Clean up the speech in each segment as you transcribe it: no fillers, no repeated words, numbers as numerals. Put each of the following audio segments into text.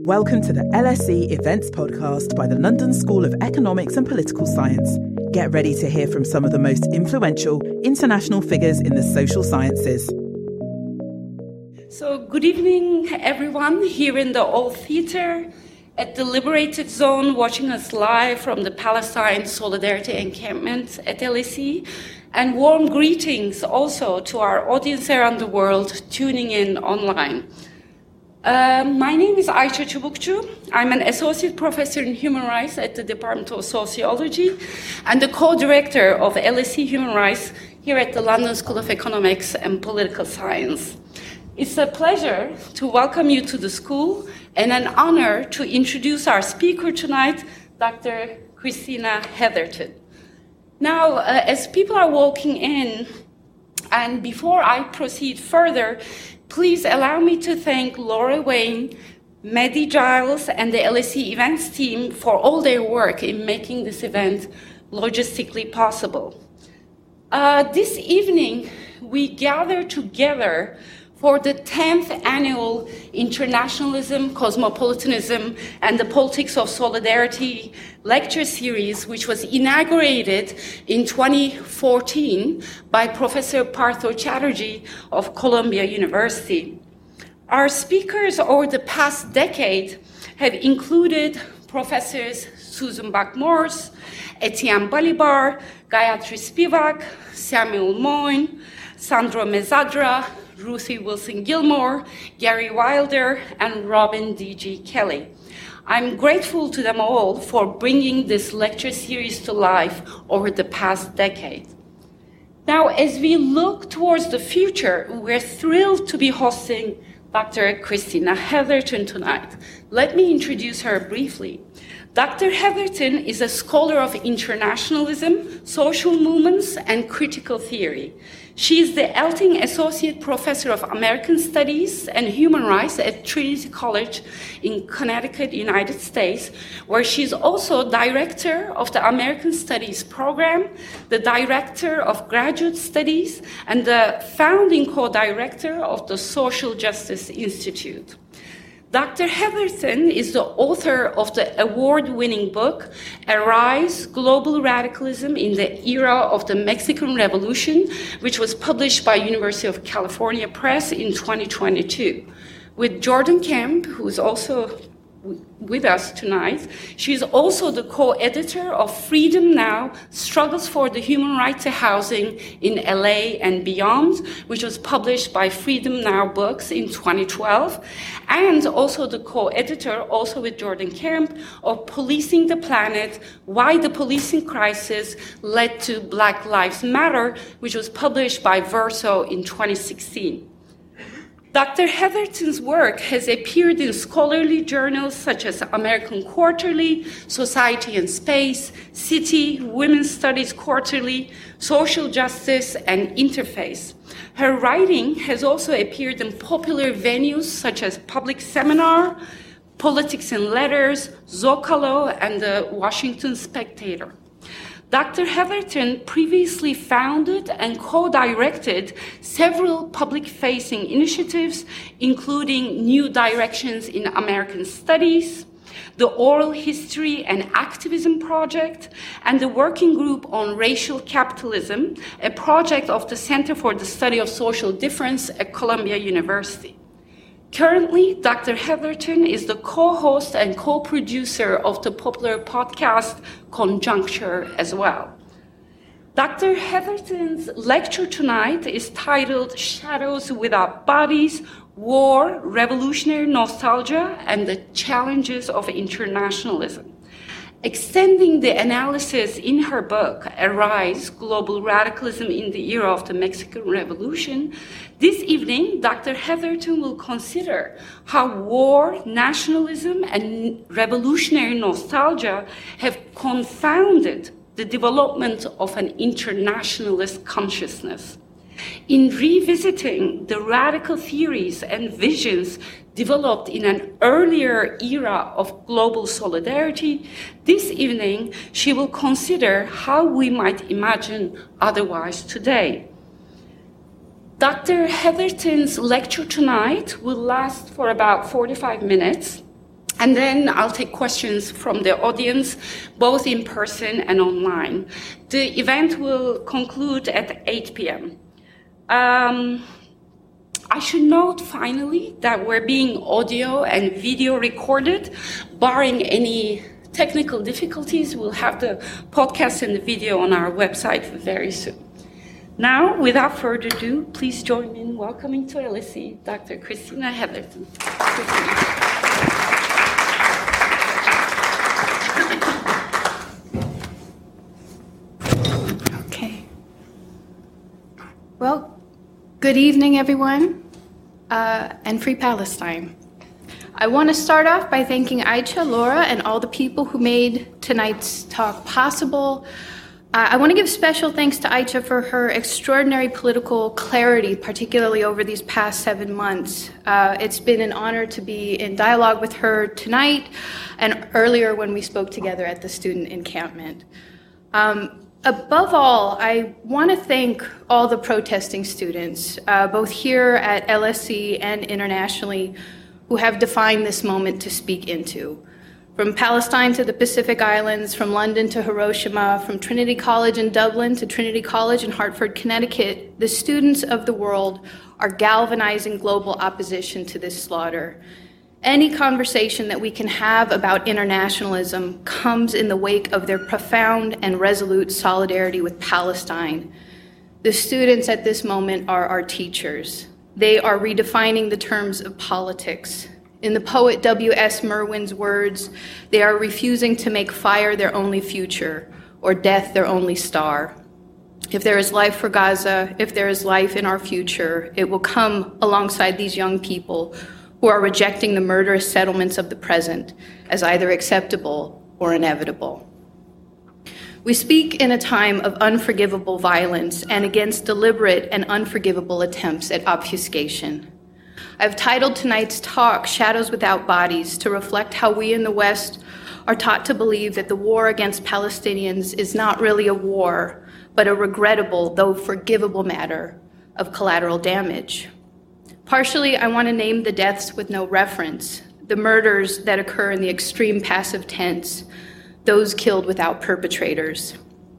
Welcome to the LSE Events Podcast by the London School of Economics and Political Science. Get ready to hear from some of the most influential international figures in the social sciences. So, good evening, everyone, here in the Old Theatre, at the Liberated Zone, watching us live from the Palestine Solidarity Encampment at LSE, and warm greetings also to our audience around the world tuning in online. My name is Ayça Çubukçu. I'm an associate professor in human rights at the Department of Sociology and the co-director of LSE Human Rights here at the London School of Economics and Political Science. It's a pleasure to welcome you to the school and an honor to introduce our speaker tonight, Dr. Christina Heatherton. Now, as people are walking in, and before I proceed further, please allow me to thank Laura Wayne, Maddie Giles, and the LSE events team for all their work in making this event logistically possible. This evening, we gather together for the 10th annual Internationalism, Cosmopolitanism, and the Politics of Solidarity lecture series, which was inaugurated in 2014 by Professor Partho Chatterjee of Columbia University. Our speakers over the past decade have included Professors Susan Buck-Morss, Etienne Balibar, Gayatri Spivak, Samuel Moyn, Sandro Mezzadra, Ruthie Wilson-Gilmore, Gary Wilder, and Robin D.G. Kelly. I'm grateful to them all for bringing this lecture series to life over the past decade. Now, as we look towards the future, we're thrilled to be hosting Dr. Christina Heatherton tonight. Let me introduce her briefly. Dr. Heatherton is a scholar of internationalism, social movements, and critical theory. She is the Elting Associate Professor of American Studies and Human Rights at Trinity College in Connecticut, United States, where she is also Director of the American Studies Program, the Director of Graduate Studies, and the founding co-director of the Social Justice Institute. Dr. Heatherton is the author of the award-winning book, Arise, Global Radicalism in the Era of the Mexican Revolution, which was published by University of California Press in 2022. With Jordan Kemp, who is also with us tonight, she is also the co-editor of Freedom Now, Struggles for the Human Right to Housing in LA and Beyond, which was published by Freedom Now Books in 2012, and also the co-editor, also with Jordan Kemp, of Policing the Planet, Why the Policing Crisis Led to Black Lives Matter, which was published by Verso in 2016. Dr. Heatherton's work has appeared in scholarly journals such as American Quarterly, Society and Space, City, Women's Studies Quarterly, Social Justice, and Interface. Her writing has also appeared in popular venues such as Public Seminar, Politics and Letters, Zocalo, and the Washington Spectator. Dr. Heatherton previously founded and co-directed several public-facing initiatives, including New Directions in American Studies, the Oral History and Activism Project, and the Working Group on Racial Capitalism, a project of the Center for the Study of Social Difference at Columbia University. Currently, Dr. Heatherton is the co-host and co-producer of the popular podcast Conjuncture as well. Dr. Heatherton's lecture tonight is titled Shadows Without Bodies, War, Revolutionary Nostalgia, and the Challenges of Internationalism. Extending the analysis in her book, Arise, Global Radicalism in the Era of the Mexican Revolution, this evening, Dr. Heatherton will consider how war, nationalism, and revolutionary nostalgia have confounded the development of an internationalist consciousness. In revisiting the radical theories and visions developed in an earlier era of global solidarity, this evening she will consider how we might imagine otherwise today. Dr. Heatherton's lecture tonight will last for about 45 minutes. And then I'll take questions from the audience, both in person and online. The event will conclude at 8 p.m. I should note, finally, that we're being audio and video recorded. Barring any technical difficulties, we'll have the podcast and the video on our website very soon. Now, without further ado, please join me in welcoming to LSE Dr. Christina Heatherton. Well, good evening, everyone, and Free Palestine. I want to start off by thanking Aisha, Laura, and all the people who made tonight's talk possible. I want to give special thanks to Aisha for her extraordinary political clarity, particularly over these past 7 months. It's been an honor to be in dialogue with her tonight and earlier when we spoke together at the student encampment. Above all, I want to thank all the protesting students, both here at LSE and internationally, who have defined this moment to speak into. From Palestine to the Pacific Islands, from London to Hiroshima, from Trinity College in Dublin to Trinity College in Hartford, Connecticut, the students of the world are galvanizing global opposition to this slaughter. Any conversation that we can have about internationalism comes in the wake of their profound and resolute solidarity with Palestine. The students at this moment are our teachers. They are redefining the terms of politics. In the poet W.S. Merwin's words, they are refusing to make fire their only future or death their only star. If there is life for Gaza, if there is life in our future, it will come alongside these young people who are rejecting the murderous settlements of the present as either acceptable or inevitable. We speak in a time of unforgivable violence and against deliberate and unforgivable attempts at obfuscation. I've titled tonight's talk Shadows Without Bodies to reflect how we in the West are taught to believe that the war against Palestinians is not really a war, but a regrettable, though forgivable matter of collateral damage. Partially, I want to name the deaths with no reference, the murders that occur in the extreme passive tense, those killed without perpetrators.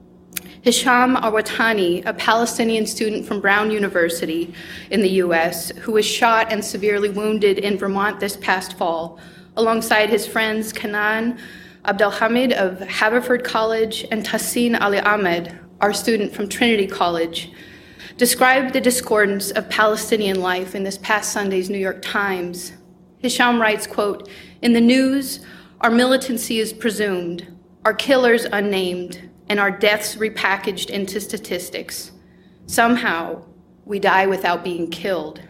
Hisham Awatani, a Palestinian student from Brown University in the US, who was shot and severely wounded in Vermont this past fall, alongside his friends Kanan Abdelhamid of Haverford College and Tassin Ali Ahmed, our student from Trinity College, described the discordance of Palestinian life in this past Sunday's New York Times. Hisham writes, quote, "In the news, our militancy is presumed, our killers unnamed, and our deaths repackaged into statistics. Somehow, we die without being killed."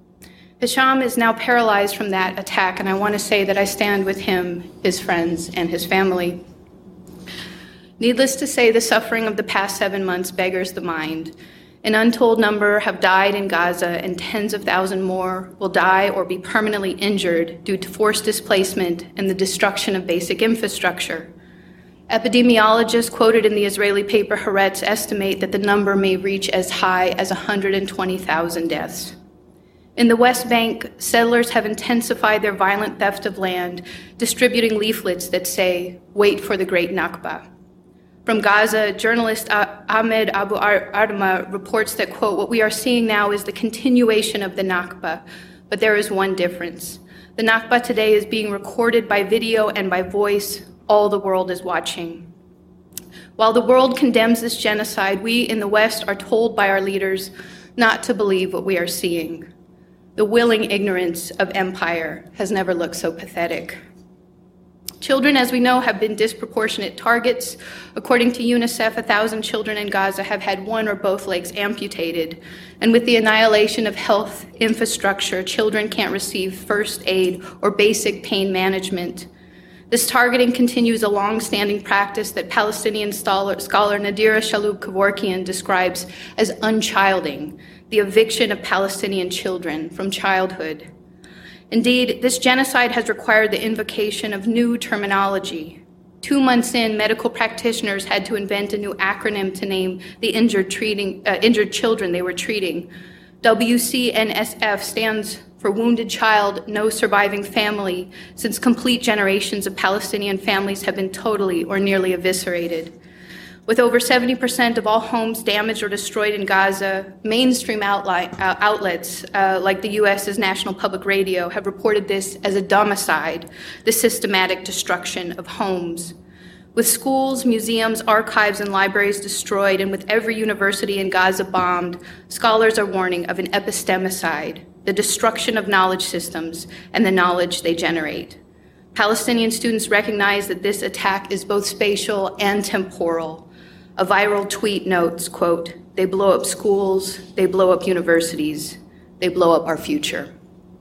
Hisham is now paralyzed from that attack, and I want to say that I stand with him, his friends, and his family. Needless to say, the suffering of the past 7 months beggars the mind. An untold number have died in Gaza, and tens of thousands more will die or be permanently injured due to forced displacement and the destruction of basic infrastructure. Epidemiologists quoted in the Israeli paper Haaretz estimate that the number may reach as high as 120,000 deaths. In the West Bank, settlers have intensified their violent theft of land, distributing leaflets that say, "Wait for the Great Nakba." From Gaza, journalist Ahmed Abu Ardma reports that, quote, "What we are seeing now is the continuation of the Nakba, but there is one difference. The Nakba today is being recorded by video and by voice. All the world is watching." While the world condemns this genocide, we in the West are told by our leaders not to believe what we are seeing. The willing ignorance of empire has never looked so pathetic. Children, as we know, have been disproportionate targets. According to UNICEF, 1,000 children in Gaza have had one or both legs amputated. And with the annihilation of health infrastructure, children can't receive first aid or basic pain management. This targeting continues a long-standing practice that Palestinian scholar Nadira Shalhoub-Kevorkian describes as unchilding, the eviction of Palestinian children from childhood. Indeed, this genocide has required the invocation of new terminology. 2 months in, medical practitioners had to invent a new acronym to name the injured children they were treating. WCNSF stands for wounded child, no surviving family, since complete generations of Palestinian families have been totally or nearly eviscerated. With over 70% of all homes damaged or destroyed in Gaza, mainstream outlets like the U.S.'s National Public Radio have reported this as a domicide, the systematic destruction of homes. With schools, museums, archives, and libraries destroyed, and with every university in Gaza bombed, scholars are warning of an epistemicide, the destruction of knowledge systems and the knowledge they generate. Palestinian students recognize that this attack is both spatial and temporal. A viral tweet notes, quote, "They blow up schools, they blow up universities, they blow up our future."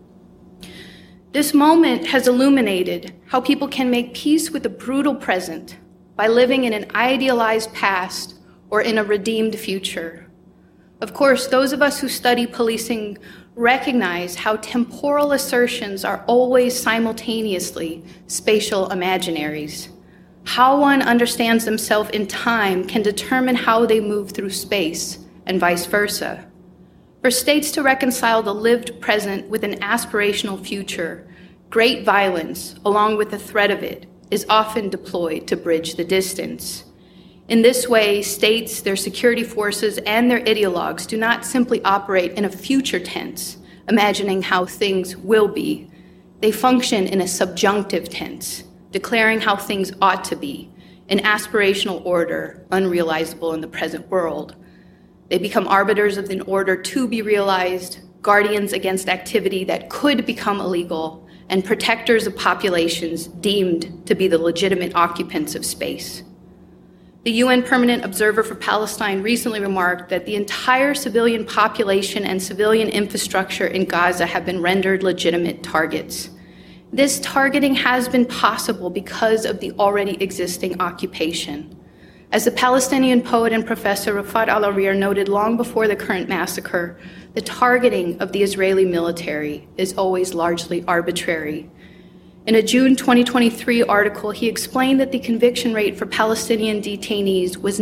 This moment has illuminated how people can make peace with a brutal present by living in an idealized past or in a redeemed future. Of course, those of us who study policing recognize how temporal assertions are always simultaneously spatial imaginaries. How one understands themselves in time can determine how they move through space, and vice versa. For states to reconcile the lived present with an aspirational future, great violence, along with the threat of it, is often deployed to bridge the distance. In this way, states, their security forces, and their ideologues do not simply operate in a future tense, imagining how things will be. They function in a subjunctive tense, declaring how things ought to be, an aspirational order unrealizable in the present world. They become arbiters of an order to be realized, guardians against activity that could become illegal, and protectors of populations deemed to be the legitimate occupants of space. The UN Permanent Observer for Palestine recently remarked that the entire civilian population and civilian infrastructure in Gaza have been rendered legitimate targets. This targeting has been possible because of the already existing occupation. As the Palestinian poet and professor Rafat Al-Arir noted long before the current massacre, the targeting of the Israeli military is always largely arbitrary. In a June 2023 article, he explained that the conviction rate for Palestinian detainees was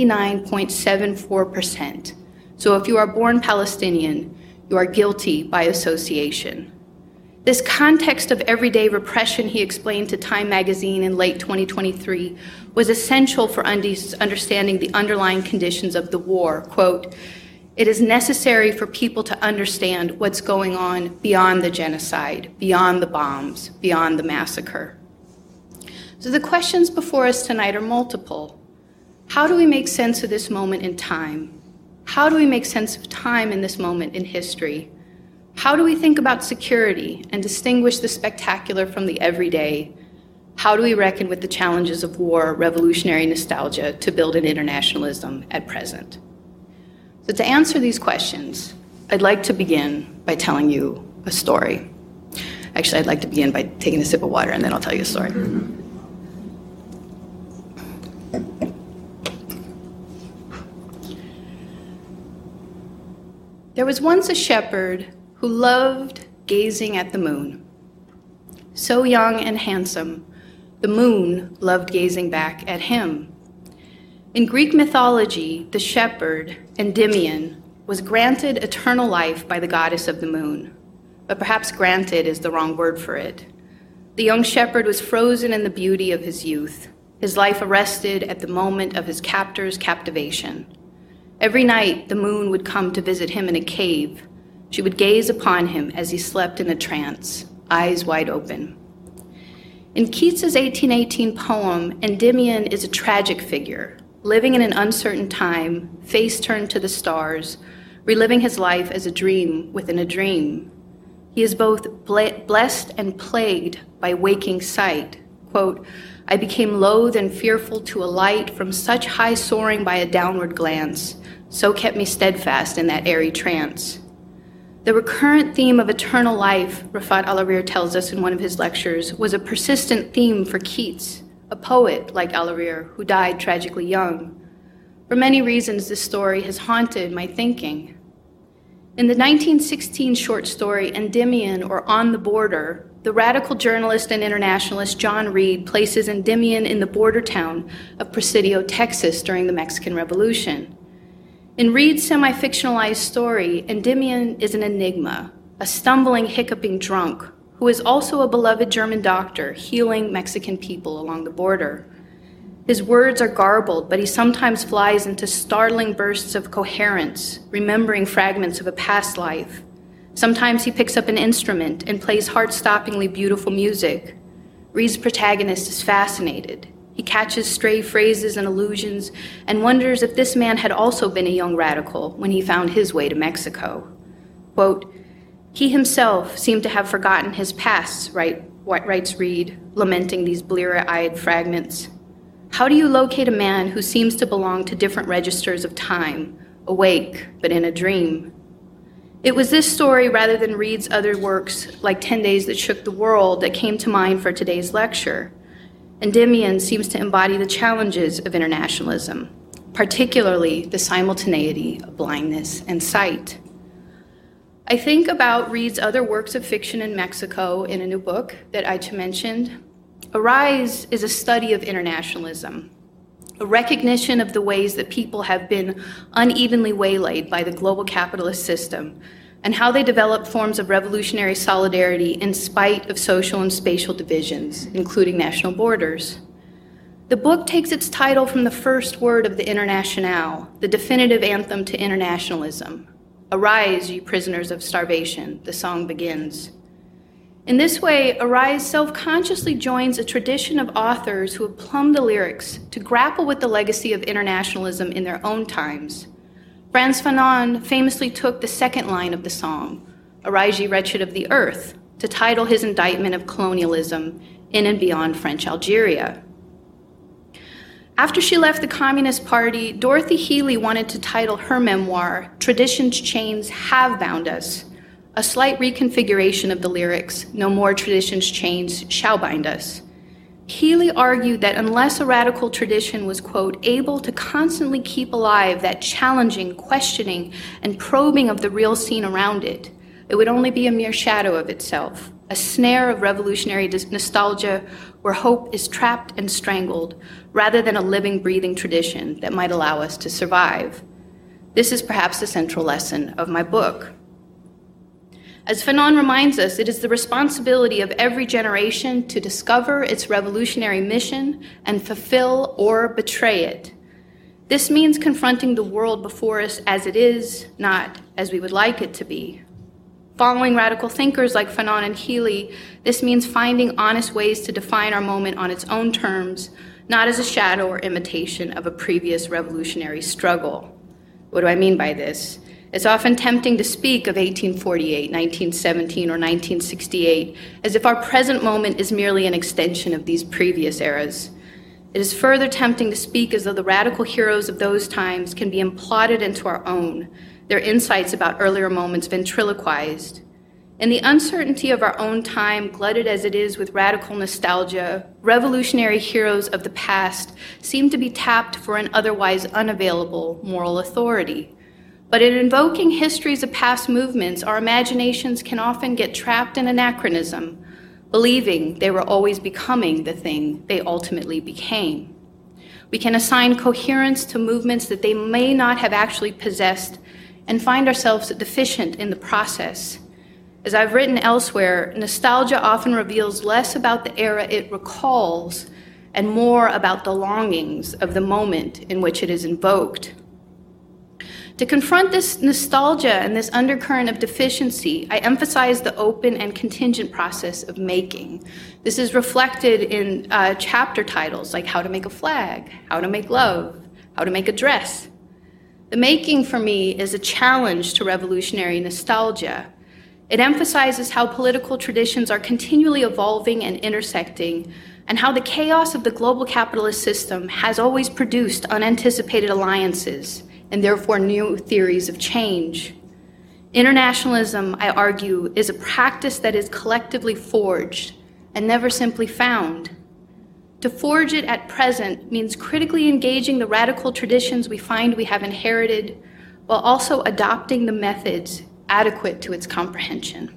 99.74%. So if you are born Palestinian, you are guilty by association. This context of everyday repression, he explained to Time magazine in late 2023, was essential for understanding the underlying conditions of the war. Quote, "It is necessary for people to understand what's going on beyond the genocide, beyond the bombs, beyond the massacre." So the questions before us tonight are multiple. How do we make sense of this moment in time? How do we make sense of time in this moment in history? How do we think about security and distinguish the spectacular from the everyday? How do we reckon with the challenges of war, revolutionary nostalgia to build an internationalism at present? So to answer these questions, I'd like to begin by telling you a story. Actually, I'd like to begin by taking a sip of water, and then I'll tell you a story. There was once a shepherd who loved gazing at the moon. So young and handsome, the moon loved gazing back at him. In Greek mythology, the shepherd, Endymion, was granted eternal life by the goddess of the moon. But perhaps granted is the wrong word for it. The young shepherd was frozen in the beauty of his youth, his life arrested at the moment of his captor's captivation. Every night, the moon would come to visit him in a cave. She would gaze upon him as he slept in a trance, eyes wide open. In Keats's 1818 poem, Endymion is a tragic figure, living in an uncertain time, face turned to the stars, reliving his life as a dream within a dream. He is both blessed and plagued by waking sight. Quote, "I became loath and fearful to alight from such high soaring by a downward glance, so kept me steadfast in that airy trance." The recurrent theme of eternal life, Rafat Al-Arir tells us in one of his lectures, was a persistent theme for Keats, a poet like Al-Arir who died tragically young. For many reasons, this story has haunted my thinking. In the 1916 short story Endymion, or On the Border, the radical journalist and internationalist John Reed places Endymion in the border town of Presidio, Texas during the Mexican Revolution. In Reed's semi-fictionalized story, Endymion is an enigma, a stumbling, hiccuping drunk who is also a beloved German doctor healing Mexican people along the border. His words are garbled, but he sometimes flies into startling bursts of coherence, remembering fragments of a past life. Sometimes he picks up an instrument and plays heart-stoppingly beautiful music. Reed's protagonist is fascinated. He catches stray phrases and allusions and wonders if this man had also been a young radical when he found his way to Mexico. Quote, "He himself seemed to have forgotten his past," writes Reed, lamenting these blear-eyed fragments. How do you locate a man who seems to belong to different registers of time, awake but in a dream? It was this story, rather than Reed's other works like 10 Days That Shook the World, that came to mind for today's lecture. Endymion seems to embody the challenges of internationalism, particularly the simultaneity of blindness and sight. I think about Reed's other works of fiction in Mexico in a new book that Aicha mentioned. Arise is a study of internationalism, a recognition of the ways that people have been unevenly waylaid by the global capitalist system, and how they develop forms of revolutionary solidarity in spite of social and spatial divisions, including national borders. The book takes its title from the first word of the Internationale, the definitive anthem to internationalism. Arise, ye prisoners of starvation, the song begins. In this way, Arise self-consciously joins a tradition of authors who have plumbed the lyrics to grapple with the legacy of internationalism in their own times. Frantz Fanon famously took the second line of the song, Arise, ye wretched of the earth, to title his indictment of colonialism in and beyond French Algeria. After she left the Communist Party, Dorothy Healy wanted to title her memoir, Tradition's Chains Have Bound Us, a slight reconfiguration of the lyrics, No more tradition's chains shall bind us. Healy argued that unless a radical tradition was, quote, able to constantly keep alive that challenging, questioning, and probing of the real scene around it, it would only be a mere shadow of itself, a snare of revolutionary nostalgia where hope is trapped and strangled, rather than a living, breathing tradition that might allow us to survive. This is perhaps the central lesson of my book. As Fanon reminds us, it is the responsibility of every generation to discover its revolutionary mission and fulfill or betray it. This means confronting the world before us as it is, not as we would like it to be. Following radical thinkers like Fanon and Healy, this means finding honest ways to define our moment on its own terms, not as a shadow or imitation of a previous revolutionary struggle. What do I mean by this? It's often tempting to speak of 1848, 1917, or 1968 as if our present moment is merely an extension of these previous eras. It is further tempting to speak as though the radical heroes of those times can be imploded into our own, their insights about earlier moments ventriloquized. In the uncertainty of our own time, glutted as it is with radical nostalgia, revolutionary heroes of the past seem to be tapped for an otherwise unavailable moral authority. But in invoking histories of past movements, our imaginations can often get trapped in anachronism, believing they were always becoming the thing they ultimately became. We can assign coherence to movements that they may not have actually possessed and find ourselves deficient in the process. As I've written elsewhere, nostalgia often reveals less about the era it recalls and more about the longings of the moment in which it is invoked. To confront this nostalgia and this undercurrent of deficiency, I emphasize the open and contingent process of making. This is reflected in chapter titles like How to Make a Flag, How to Make Love, How to Make a Dress. The making, for me, is a challenge to revolutionary nostalgia. It emphasizes how political traditions are continually evolving and intersecting, and how the chaos of the global capitalist system has always produced unanticipated alliances, and therefore new theories of change. Internationalism, I argue, is a practice that is collectively forged and never simply found. To forge it at present means critically engaging the radical traditions we find we have inherited, while also adopting the methods adequate to its comprehension.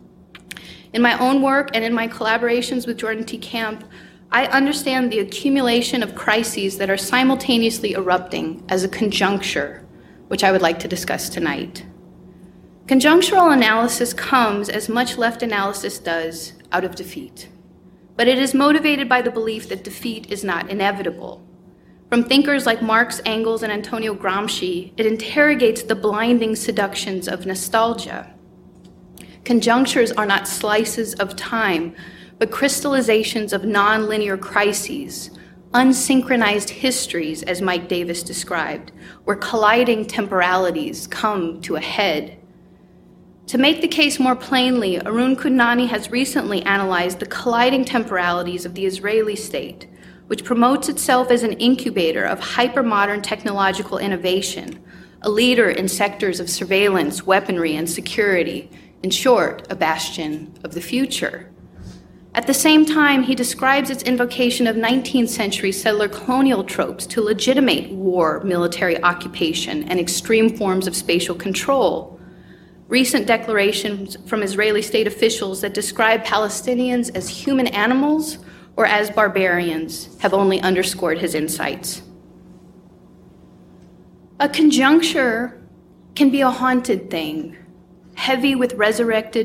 In my own work and in my collaborations with Jordan T. Camp, I understand the accumulation of crises that are simultaneously erupting as a conjuncture, which I would like to discuss tonight. Conjunctural analysis comes, as much left analysis does, out of defeat. But it is motivated by the belief that defeat is not inevitable. From thinkers like Marx, Engels, and Antonio Gramsci, it interrogates the blinding seductions of nostalgia. Conjunctures are not slices of time, but crystallizations of nonlinear crises, unsynchronized histories, as Mike Davis described, where colliding temporalities come to a head. To make the case more plainly, Arun Kundnani has recently analyzed the colliding temporalities of the Israeli state, which promotes itself as an incubator of hypermodern technological innovation, a leader in sectors of surveillance, weaponry, and security, in short, a bastion of the future. At the same time, he describes its invocation of 19th century settler colonial tropes to legitimate war, military occupation, and extreme forms of spatial control. Recent declarations from Israeli state officials that describe Palestinians as human animals or as barbarians have only underscored his insights. A conjuncture can be a haunted thing, heavy with resurrected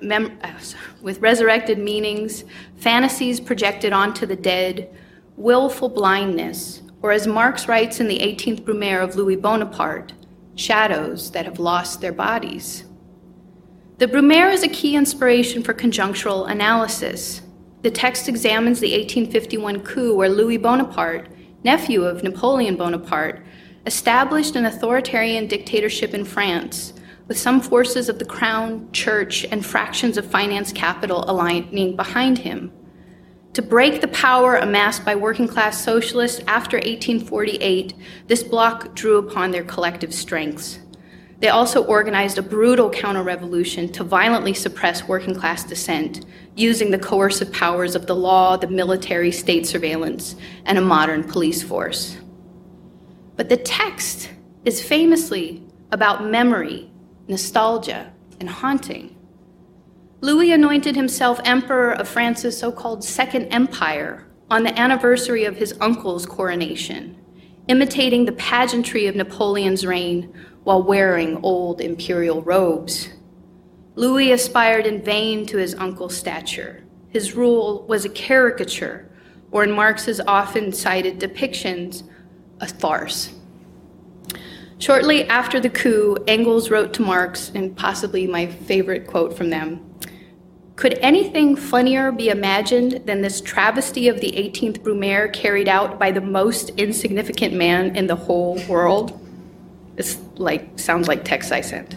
meanings, fantasies projected onto the dead, willful blindness, or as Marx writes in the 18th Brumaire of Louis Bonaparte, shadows that have lost their bodies. The Brumaire is a key inspiration for conjunctural analysis. The text examines the 1851 coup where Louis Bonaparte, nephew of Napoleon Bonaparte, established an authoritarian dictatorship in France, with some forces of the crown, church, and fractions of finance capital aligning behind him. To break the power amassed by working-class socialists after 1848, this bloc drew upon their collective strengths. They also organized a brutal counter-revolution to violently suppress working-class dissent, using the coercive powers of the law, the military, state surveillance, and a modern police force. But the text is famously about memory, nostalgia, and haunting. Louis anointed himself emperor of France's so-called Second Empire on the anniversary of his uncle's coronation, imitating the pageantry of Napoleon's reign while wearing old imperial robes. Louis aspired in vain to his uncle's stature. His rule was a caricature, or in Marx's often cited depictions, a farce. Shortly after the coup, Engels wrote to Marx, and possibly my favorite quote from them, "Could anything funnier be imagined than this travesty of the 18th Brumaire carried out by the most insignificant man in the whole world?" This sounds like text I sent.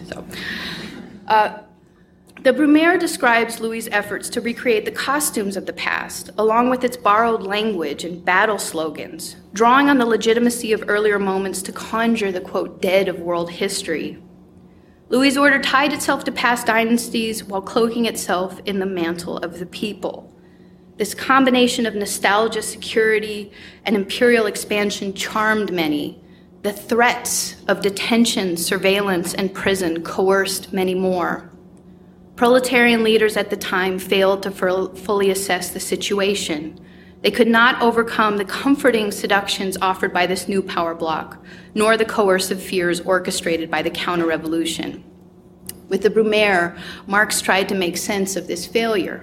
The Brumaire describes Louis' efforts to recreate the costumes of the past, along with its borrowed language and battle slogans, drawing on the legitimacy of earlier moments to conjure the, quote, dead of world history. Louis' order tied itself to past dynasties while cloaking itself in the mantle of the people. This combination of nostalgia, security, and imperial expansion charmed many. The threats of detention, surveillance, and prison coerced many more. Proletarian leaders at the time failed to fully assess the situation. They could not overcome the comforting seductions offered by this new power bloc, nor the coercive fears orchestrated by the counter-revolution. With the Brumaire, Marx tried to make sense of this failure.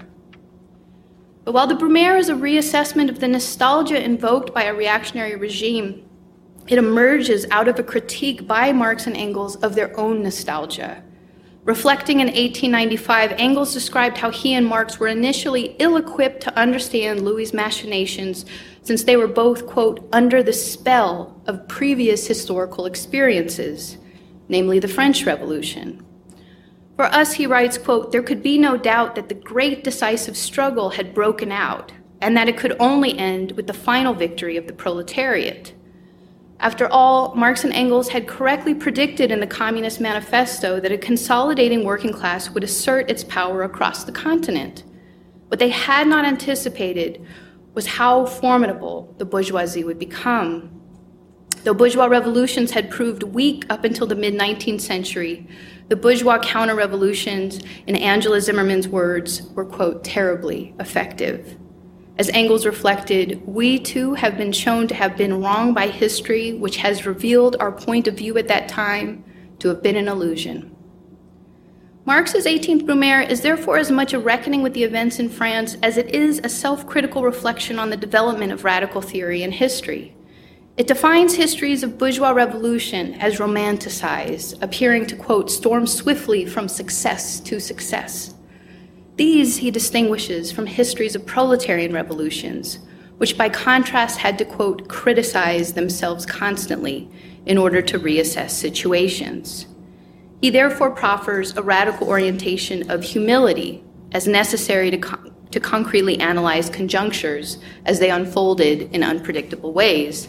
But while the Brumaire is a reassessment of the nostalgia invoked by a reactionary regime, it emerges out of a critique by Marx and Engels of their own nostalgia. Reflecting in 1895, Engels described how he and Marx were initially ill-equipped to understand Louis' machinations since they were both, quote, under the spell of previous historical experiences, namely the French Revolution. For us, he writes, quote, there could be no doubt that the great decisive struggle had broken out and that it could only end with the final victory of the proletariat. After all, Marx and Engels had correctly predicted in the Communist Manifesto that a consolidating working class would assert its power across the continent. What they had not anticipated was how formidable the bourgeoisie would become. Though bourgeois revolutions had proved weak up until the mid-19th century, the bourgeois counter-revolutions, in Angela Zimmerman's words, were, quote, terribly effective. As Engels reflected, we too have been shown to have been wrong by history, which has revealed our point of view at that time to have been an illusion. Marx's 18th Brumaire is therefore as much a reckoning with the events in France as it is a self-critical reflection on the development of radical theory and history. It defines histories of bourgeois revolution as romanticized, appearing to, quote, storm swiftly from success to success. These he distinguishes from histories of proletarian revolutions, which by contrast had to, quote, criticize themselves constantly in order to reassess situations. He therefore proffers a radical orientation of humility as necessary to concretely analyze conjunctures as they unfolded in unpredictable ways.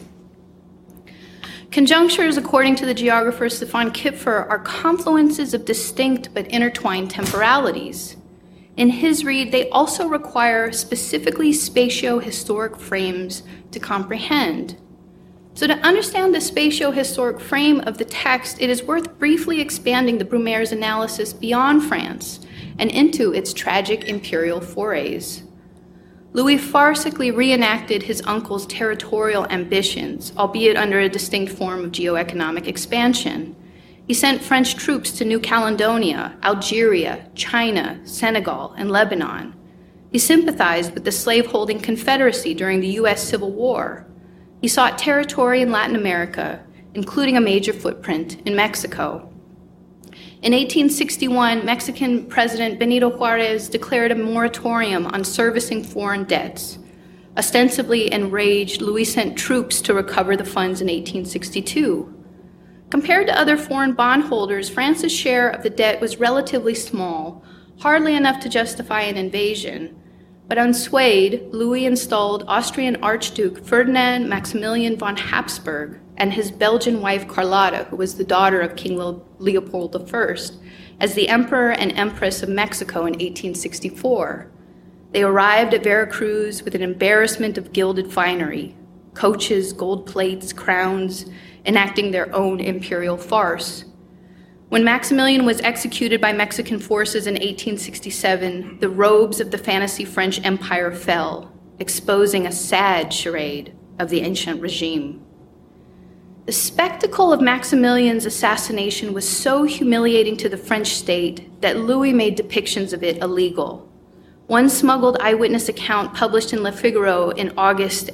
Conjunctures, according to the geographer Stefan Kipfer, are confluences of distinct but intertwined temporalities. In his read, they also require specifically spatio-historic frames to comprehend. So to understand the spatio-historic frame of the text, it is worth briefly expanding the Brumaire's analysis beyond France and into its tragic imperial forays. Louis farcically reenacted his uncle's territorial ambitions, albeit under a distinct form of geoeconomic expansion. He sent French troops to New Caledonia, Algeria, China, Senegal, and Lebanon. He sympathized with the slaveholding Confederacy during the U.S. Civil War. He sought territory in Latin America, including a major footprint in Mexico. In 1861, Mexican President Benito Juárez declared a moratorium on servicing foreign debts. Ostensibly enraged, Louis sent troops to recover the funds in 1862. Compared to other foreign bondholders, France's share of the debt was relatively small, hardly enough to justify an invasion. But unswayed, Louis installed Austrian Archduke Ferdinand Maximilian von Habsburg and his Belgian wife Carlotta, who was the daughter of King Leopold I, as the Emperor and Empress of Mexico in 1864. They arrived at Veracruz with an embarrassment of gilded finery, coaches, gold plates, crowns, enacting their own imperial farce. When Maximilian was executed by Mexican forces in 1867, the robes of the fantasy French Empire fell, exposing a sad charade of the ancient regime. The spectacle of Maximilian's assassination was so humiliating to the French state that Louis made depictions of it illegal. One smuggled eyewitness account published in Le Figaro in August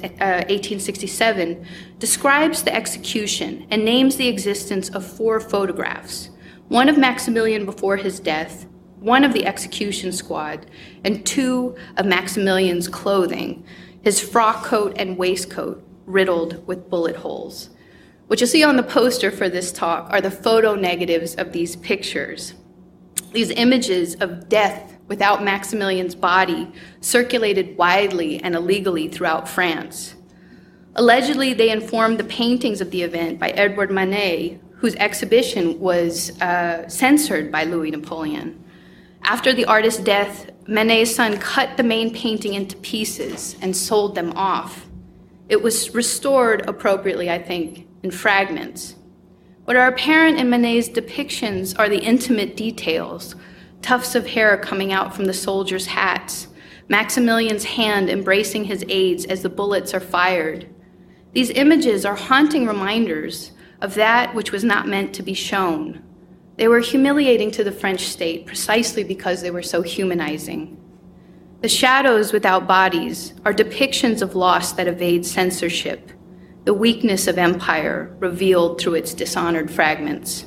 1867 describes the execution and names the existence of 4 photographs, one of Maximilian before his death, one of the execution squad, and 2 of Maximilian's clothing, his frock coat and waistcoat riddled with bullet holes. What you'll see on the poster for this talk are the photo negatives of these pictures. These images of death without Maximilian's body circulated widely and illegally throughout France. Allegedly, they informed the paintings of the event by Edouard Manet, whose exhibition was censored by Louis Napoleon. After the artist's death, Manet's son cut the main painting into pieces and sold them off. It was restored appropriately, I think, in fragments. What are apparent in Manet's depictions are the intimate details, tufts of hair coming out from the soldiers' hats, Maximilian's hand embracing his aides as the bullets are fired. These images are haunting reminders of that which was not meant to be shown. They were humiliating to the French state precisely because they were so humanizing. The shadows without bodies are depictions of loss that evade censorship, the weakness of empire revealed through its dishonored fragments.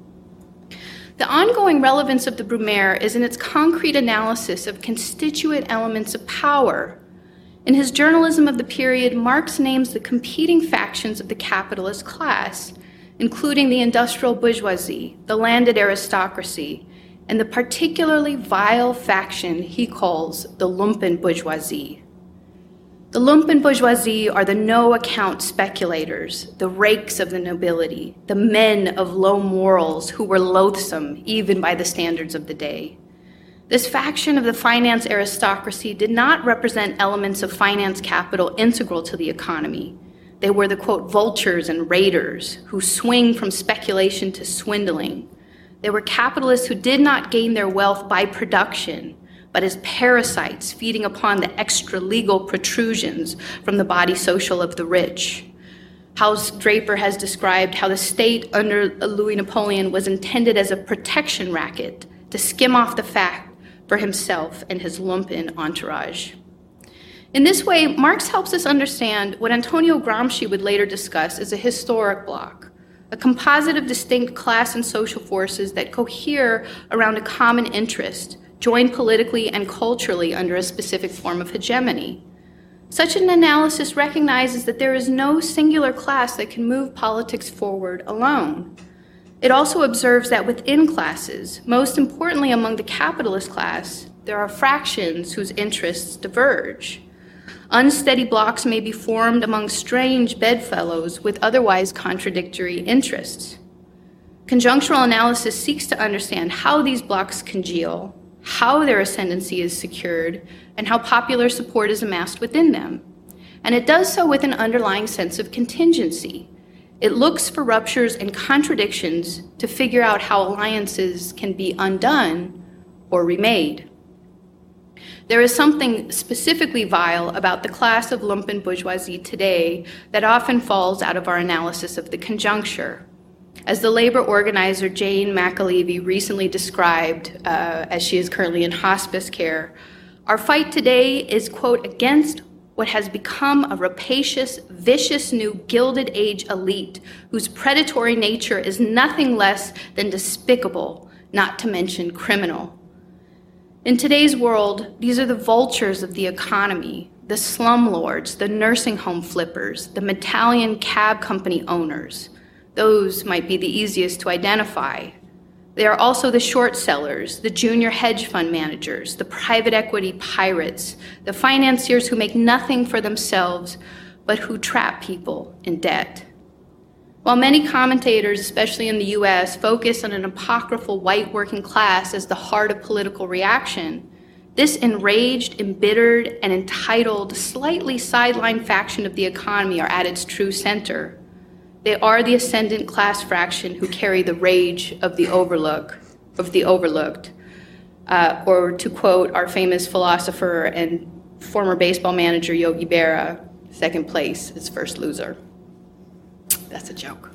The ongoing relevance of the Brumaire is in its concrete analysis of constituent elements of power. In his journalism of the period, Marx names the competing factions of the capitalist class, including the industrial bourgeoisie, the landed aristocracy, and the particularly vile faction he calls the lumpen bourgeoisie. The lumpen bourgeoisie are the no-account speculators, the rakes of the nobility, the men of low morals who were loathsome even by the standards of the day. This faction of the finance aristocracy did not represent elements of finance capital integral to the economy. They were the, quote, vultures and raiders who swing from speculation to swindling. They were capitalists who did not gain their wealth by production, but as parasites feeding upon the extra-legal protrusions from the body social of the rich. House Draper has described how the state under Louis Napoleon was intended as a protection racket to skim off the fact for himself and his lumpen entourage. In this way, Marx helps us understand what Antonio Gramsci would later discuss as a historic bloc, a composite of distinct class and social forces that cohere around a common interest, joined politically and culturally under a specific form of hegemony. Such an analysis recognizes that there is no singular class that can move politics forward alone. It also observes that within classes, most importantly among the capitalist class, there are fractions whose interests diverge. Unsteady blocs may be formed among strange bedfellows with otherwise contradictory interests. Conjunctural analysis seeks to understand how these blocs congeal, how their ascendancy is secured, and how popular support is amassed within them. And it does so with an underlying sense of contingency. It looks for ruptures and contradictions to figure out how alliances can be undone or remade. There is something specifically vile about the class of lumpen bourgeoisie today that often falls out of our analysis of the conjuncture. As the labor organizer Jane McAlevey recently described, as she is currently in hospice care, our fight today is, quote, against what has become a rapacious, vicious new Gilded Age elite whose predatory nature is nothing less than despicable, not to mention criminal. In today's world, these are the vultures of the economy, the slumlords, the nursing home flippers, the Italian cab company owners. Those might be the easiest to identify. They are also the short sellers, the junior hedge fund managers, the private equity pirates, the financiers who make nothing for themselves, but who trap people in debt. While many commentators, especially in the US, focus on an apocryphal white working class as the heart of political reaction, this enraged, embittered, and entitled, slightly sidelined faction of the economy are at its true center. They are the ascendant class fraction who carry the rage of the overlooked. Or to quote our famous philosopher and former baseball manager Yogi Berra, second place is first loser. That's a joke.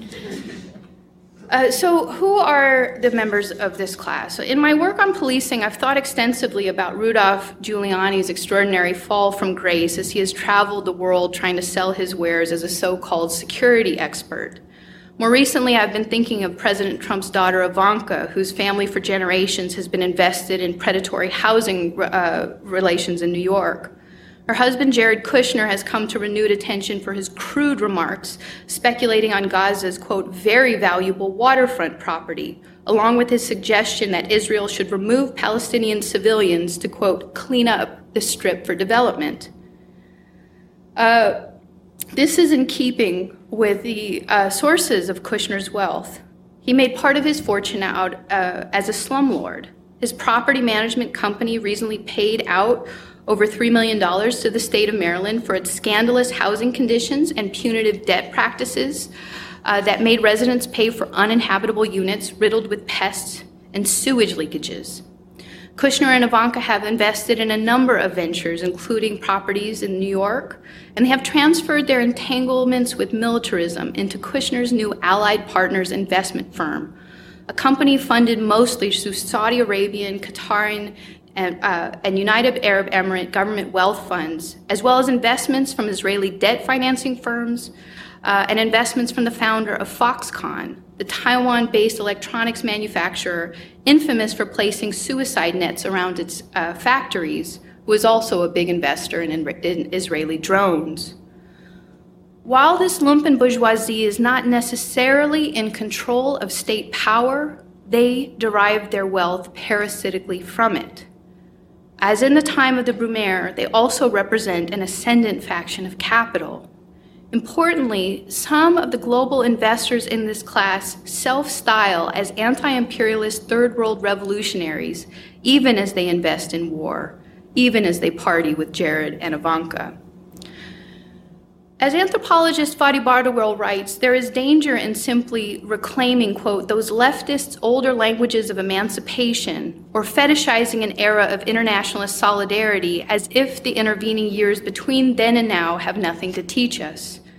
So who are the members of this class? So in my work on policing, I've thought extensively about Rudolph Giuliani's extraordinary fall from grace as he has traveled the world trying to sell his wares as a so-called security expert. More recently, I've been thinking of President Trump's daughter, Ivanka, whose family for generations has been invested in predatory housing relations in New York. Her husband, Jared Kushner, has come to renewed attention for his crude remarks, speculating on Gaza's, quote, very valuable waterfront property, along with his suggestion that Israel should remove Palestinian civilians to, quote, clean up the strip for development. This is in keeping with the sources of Kushner's wealth. He made part of his fortune out as a slumlord. His property management company recently paid out over $3 million to the state of Maryland for its scandalous housing conditions and punitive debt practices that made residents pay for uninhabitable units riddled with pests and sewage leakages. Kushner and Ivanka have invested in a number of ventures, including properties in New York, and they have transferred their entanglements with militarism into Kushner's new Allied Partners investment firm, a company funded mostly through Saudi Arabian, Qatari, and United Arab Emirates government wealth funds, as well as investments from Israeli debt financing firms and investments from the founder of Foxconn, the Taiwan-based electronics manufacturer infamous for placing suicide nets around its factories, who is also a big investor in Israeli drones. While this lumpen bourgeoisie is not necessarily in control of state power, they derive their wealth parasitically from it. As in the time of the Brumaire, they also represent an ascendant faction of capital. Importantly, some of the global investors in this class self-style as anti-imperialist third world revolutionaries, even as they invest in war, even as they party with Jared and Ivanka. As anthropologist Fadi Bardawil writes, there is danger in simply reclaiming, quote, those leftists' older languages of emancipation or fetishizing an era of internationalist solidarity as if the intervening years between then and now have nothing to teach us.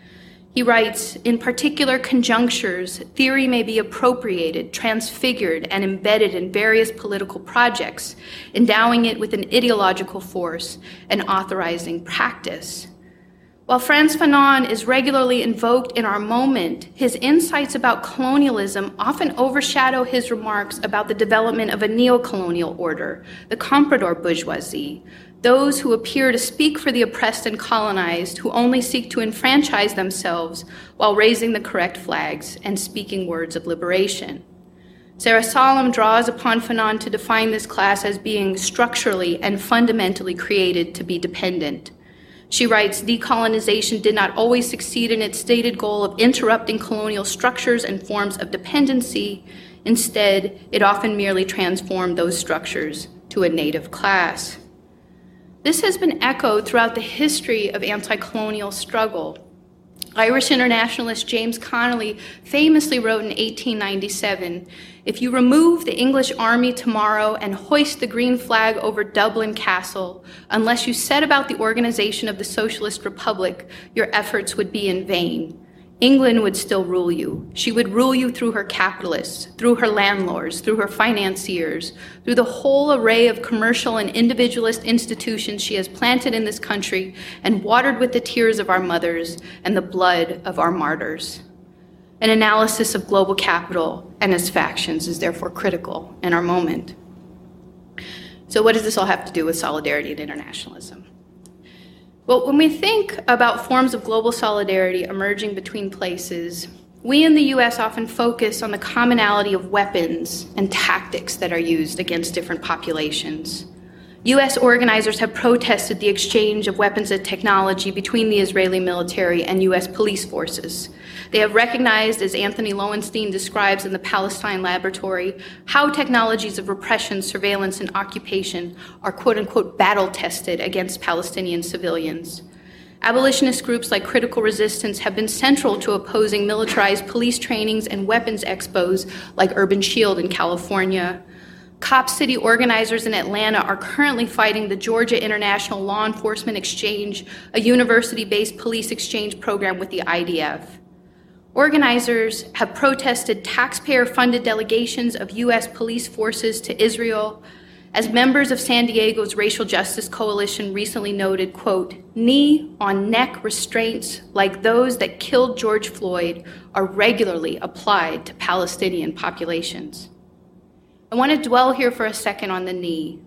He writes, in particular conjunctures, theory may be appropriated, transfigured, and embedded in various political projects, endowing it with an ideological force and authorizing practice. While Frantz Fanon is regularly invoked in our moment, his insights about colonialism often overshadow his remarks about the development of a neo-colonial order, the comprador bourgeoisie, those who appear to speak for the oppressed and colonized, who only seek to enfranchise themselves while raising the correct flags and speaking words of liberation. Sarah Solem draws upon Fanon to define this class as being structurally and fundamentally created to be dependent. She writes, decolonization did not always succeed in its stated goal of interrupting colonial structures and forms of dependency. Instead, it often merely transformed those structures to a native class. This has been echoed throughout the history of anti-colonial struggle. Irish internationalist James Connolly famously wrote in 1897, "If you remove the English army tomorrow and hoist the green flag over Dublin Castle, unless you set about the organization of the Socialist Republic, your efforts would be in vain. England would still rule you. She would rule you through her capitalists, through her landlords, through her financiers, through the whole array of commercial and individualist institutions she has planted in this country and watered with the tears of our mothers and the blood of our martyrs." An analysis of global capital and its factions is therefore critical in our moment. So what does this all have to do with solidarity and internationalism? Well, when we think about forms of global solidarity emerging between places, we in the US often focus on the commonality of weapons and tactics that are used against different populations. US organizers have protested the exchange of weapons and technology between the Israeli military and US police forces. They have recognized, as Anthony Lowenstein describes in the Palestine Laboratory, how technologies of repression, surveillance, and occupation are quote-unquote battle-tested against Palestinian civilians. Abolitionist groups like Critical Resistance have been central to opposing militarized police trainings and weapons expos like Urban Shield in California. Cop City organizers in Atlanta are currently fighting the Georgia International Law Enforcement Exchange, a university-based police exchange program with the IDF. Organizers have protested taxpayer-funded delegations of US police forces to Israel. As members of San Diego's Racial Justice Coalition recently noted, quote, knee-on-neck restraints like those that killed George Floyd are regularly applied to Palestinian populations. I want to dwell here for a second on the knee.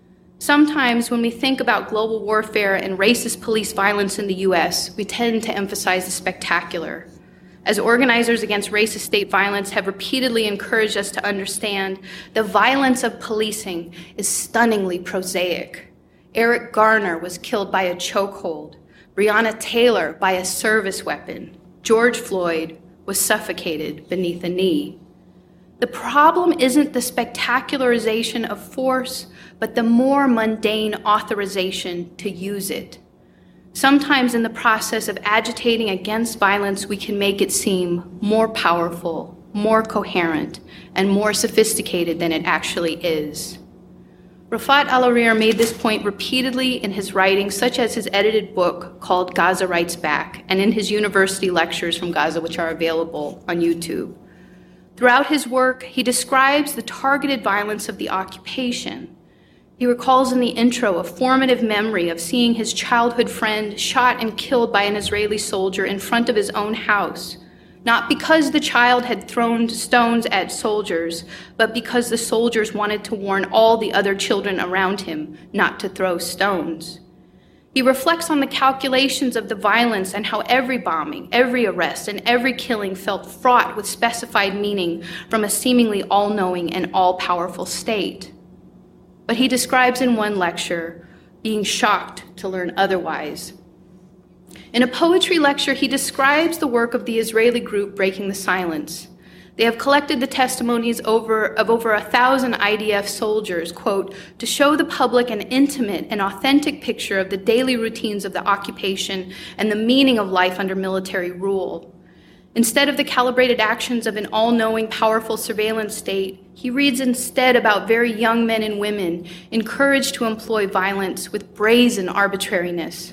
Sometimes when we think about global warfare and racist police violence in the US, we tend to emphasize the spectacular. As organizers against racist state violence have repeatedly encouraged us to understand, the violence of policing is stunningly prosaic. Eric Garner was killed by a chokehold. Breonna Taylor by a service weapon. George Floyd was suffocated beneath a knee. The problem isn't the spectacularization of force, but the more mundane authorization to use it. Sometimes in the process of agitating against violence, we can make it seem more powerful, more coherent, and more sophisticated than it actually is. Rafat Al-Arir made this point repeatedly in his writings, such as his edited book called Gaza Writes Back, and in his university lectures from Gaza, which are available on YouTube. Throughout his work, he describes the targeted violence of the occupation. He recalls in the intro a formative memory of seeing his childhood friend shot and killed by an Israeli soldier in front of his own house, not because the child had thrown stones at soldiers, but because the soldiers wanted to warn all the other children around him not to throw stones. He reflects on the calculations of the violence and how every bombing, every arrest, and every killing felt fraught with specified meaning from a seemingly all-knowing and all-powerful state. But he describes in one lecture being shocked to learn otherwise. In a poetry lecture, he describes the work of the Israeli group Breaking the Silence. They have collected the testimonies of over 1,000 IDF soldiers, quote, to show the public an intimate and authentic picture of the daily routines of the occupation and the meaning of life under military rule. Instead of the calibrated actions of an all-knowing, powerful surveillance state, he reads instead about very young men and women encouraged to employ violence with brazen arbitrariness.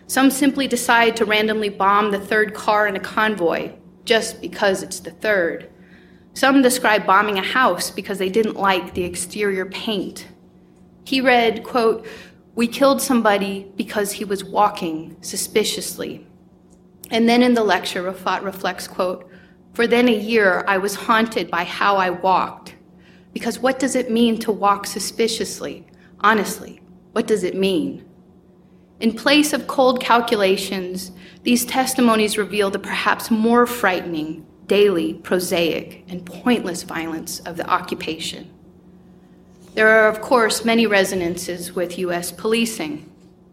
Some simply decide to randomly bomb the third car in a convoy just because it's the third. Some describe bombing a house because they didn't like the exterior paint. He read, quote, "We killed somebody because he was walking suspiciously." And then in the lecture, Rafat reflects, quote, "For then a year I was haunted by how I walked. Because what does it mean to walk suspiciously? Honestly, what does it mean?" In place of cold calculations, these testimonies reveal the perhaps more frightening, daily, prosaic, and pointless violence of the occupation. There are, of course, many resonances with U.S. policing.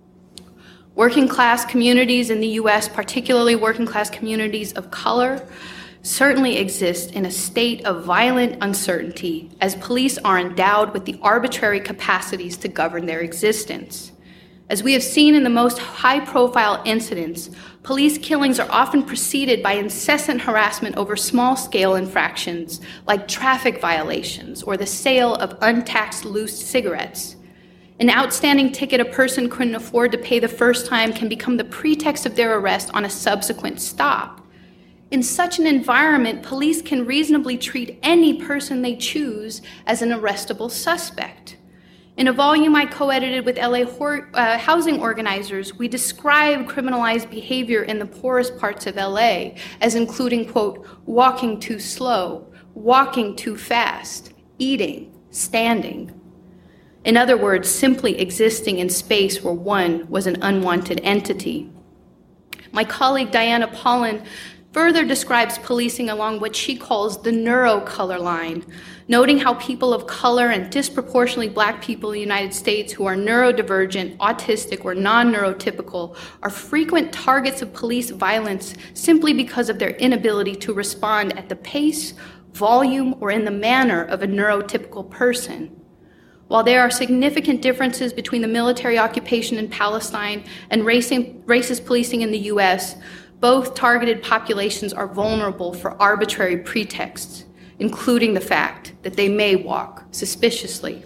Working class communities in the U.S., particularly working class communities of color, certainly exist in a state of violent uncertainty as police are endowed with the arbitrary capacities to govern their existence. As we have seen in the most high-profile incidents, police killings are often preceded by incessant harassment over small-scale infractions like traffic violations or the sale of untaxed loose cigarettes. An outstanding ticket a person couldn't afford to pay the first time can become the pretext of their arrest on a subsequent stop. In such an environment, police can reasonably treat any person they choose as an arrestable suspect. In a volume I co-edited with LA housing organizers, we describe criminalized behavior in the poorest parts of LA as including, quote, walking too slow, walking too fast, eating, standing. In other words, simply existing in space where one was an unwanted entity. My colleague Diana Paulin further describes policing along what she calls the neuro-color line, noting how people of color and disproportionately Black people in the United States who are neurodivergent, autistic, or non-neurotypical are frequent targets of police violence simply because of their inability to respond at the pace, volume, or in the manner of a neurotypical person. While there are significant differences between the military occupation in Palestine and racist policing in the US, both targeted populations are vulnerable for arbitrary pretexts, including the fact that they may walk suspiciously.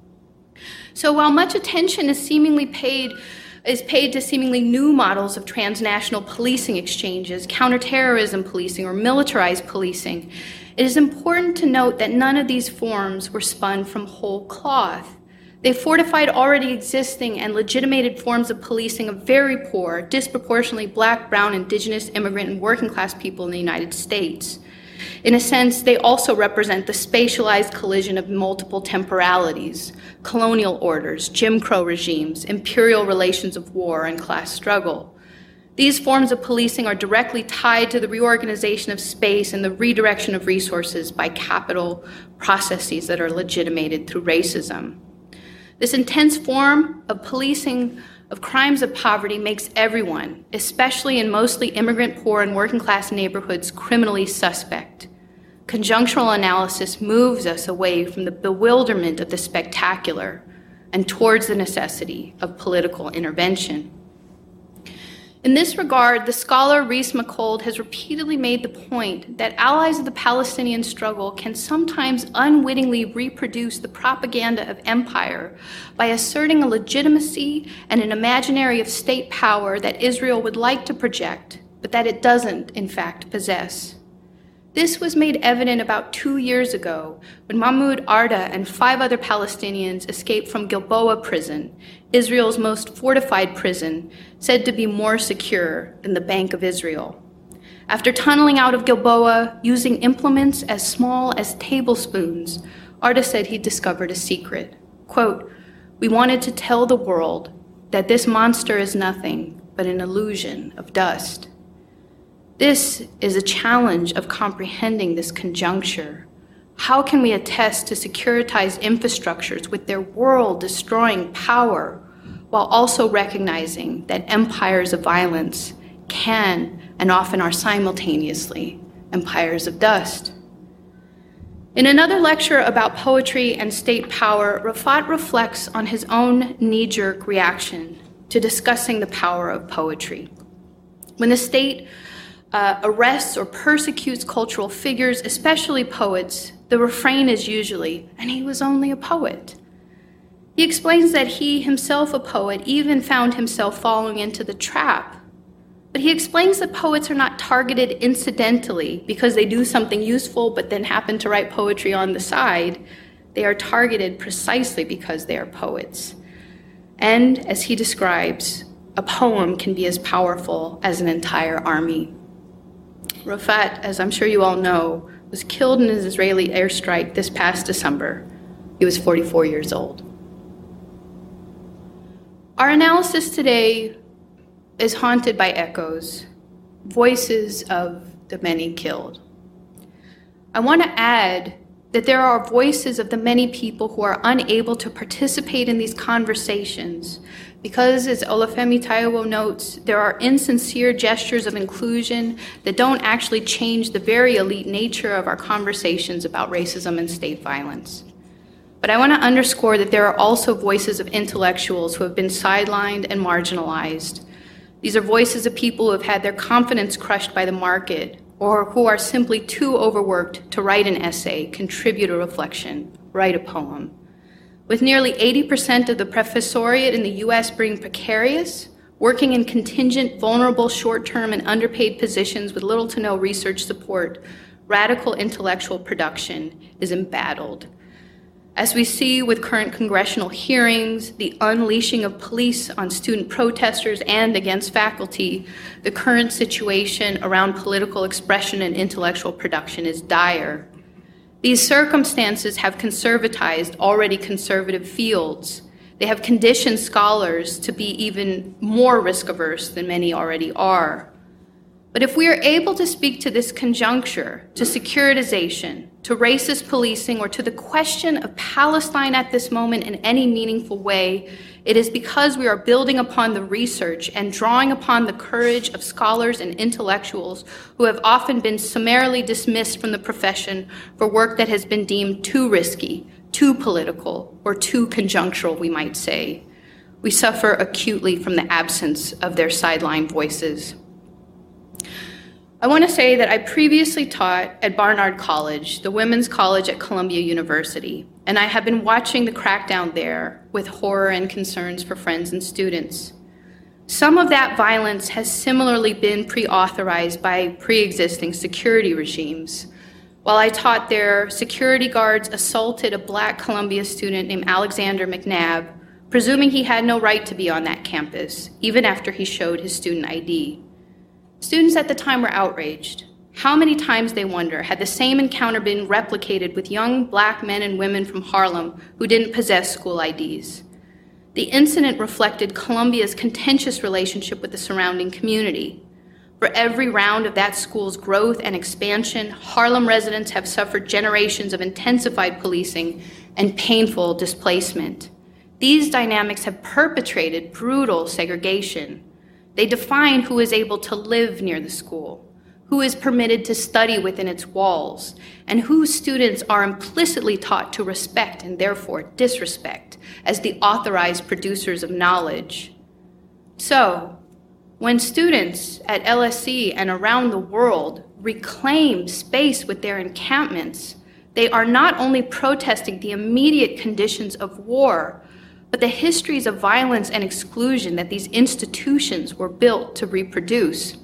So while much attention is paid to seemingly new models of transnational policing exchanges, counterterrorism policing, or militarized policing, it is important to note that none of these forms were spun from whole cloth. They fortified already existing and legitimated forms of policing of very poor, disproportionately Black, brown, indigenous, immigrant, and working class people in the United States. In a sense, they also represent the spatialized collision of multiple temporalities, colonial orders, Jim Crow regimes, imperial relations of war, and class struggle. These forms of policing are directly tied to the reorganization of space and the redirection of resources by capital processes that are legitimated through racism. This intense form of policing of crimes of poverty makes everyone, especially in mostly immigrant, poor, and working class neighborhoods, criminally suspect. Conjunctural analysis moves us away from the bewilderment of the spectacular and towards the necessity of political intervention. In this regard, the scholar Rees McCold has repeatedly made the point that allies of the Palestinian struggle can sometimes unwittingly reproduce the propaganda of empire by asserting a legitimacy and an imaginary of state power that Israel would like to project, but that it doesn't, in fact, possess. This was made evident about 2 years ago when Mahmoud Arda and 5 other Palestinians escaped from Gilboa prison, Israel's most fortified prison, said to be more secure than the Bank of Israel. After tunneling out of Gilboa using implements as small as tablespoons, Arda said he discovered a secret. Quote, "We wanted to tell the world that this monster is nothing but an illusion of dust." This is a challenge of comprehending this conjuncture. How can we attest to securitized infrastructures with their world-destroying power while also recognizing that empires of violence can and often are simultaneously empires of dust? In another lecture about poetry and state power, Rafat reflects on his own knee-jerk reaction to discussing the power of poetry. When the state arrests or persecutes cultural figures, especially poets, the refrain is usually, "And he was only a poet." He explains that he, himself a poet, even found himself falling into the trap. But he explains that poets are not targeted incidentally because they do something useful but then happen to write poetry on the side. They are targeted precisely because they are poets. And as he describes, a poem can be as powerful as an entire army. Rafat, as I'm sure you all know, was killed in an Israeli airstrike this past December. He was 44 years old. Our analysis today is haunted by echoes, voices of the many killed. I want to add that there are voices of the many people who are unable to participate in these conversations because, as Olufemi Taiwo notes, there are insincere gestures of inclusion that don't actually change the very elite nature of our conversations about racism and state violence. But I want to underscore that there are also voices of intellectuals who have been sidelined and marginalized. These are voices of people who have had their confidence crushed by the market or who are simply too overworked to write an essay, contribute a reflection, write a poem. With nearly 80% of the professoriate in the US being precarious, working in contingent, vulnerable, short-term, and underpaid positions with little to no research support, radical intellectual production is embattled. As we see with current congressional hearings, the unleashing of police on student protesters and against faculty, the current situation around political expression and intellectual production is dire. These circumstances have conservatized already conservative fields. They have conditioned scholars to be even more risk-averse than many already are. But if we are able to speak to this conjuncture, to securitization, to racist policing, or to the question of Palestine at this moment in any meaningful way, it is because we are building upon the research and drawing upon the courage of scholars and intellectuals who have often been summarily dismissed from the profession for work that has been deemed too risky, too political, or too conjunctural, we might say. We suffer acutely from the absence of their sideline voices. I want to say that I previously taught at Barnard College, the women's college at Columbia University, and I have been watching the crackdown there with horror and concerns for friends and students. Some of that violence has similarly been pre-authorized by pre-existing security regimes. While I taught there, security guards assaulted a Black Columbia student named Alexander McNabb, presuming he had no right to be on that campus, even after he showed his student ID. Students at the time were outraged. How many times, they wonder, had the same encounter been replicated with young Black men and women from Harlem who didn't possess school IDs? The incident reflected Columbia's contentious relationship with the surrounding community. For every round of that school's growth and expansion, Harlem residents have suffered generations of intensified policing and painful displacement. These dynamics have perpetrated brutal segregation. They define who is able to live near the school, who is permitted to study within its walls, and who students are implicitly taught to respect and therefore disrespect as the authorized producers of knowledge. So, when students at LSE and around the world reclaim space with their encampments, they are not only protesting the immediate conditions of war, but the histories of violence and exclusion that these institutions were built to reproduce.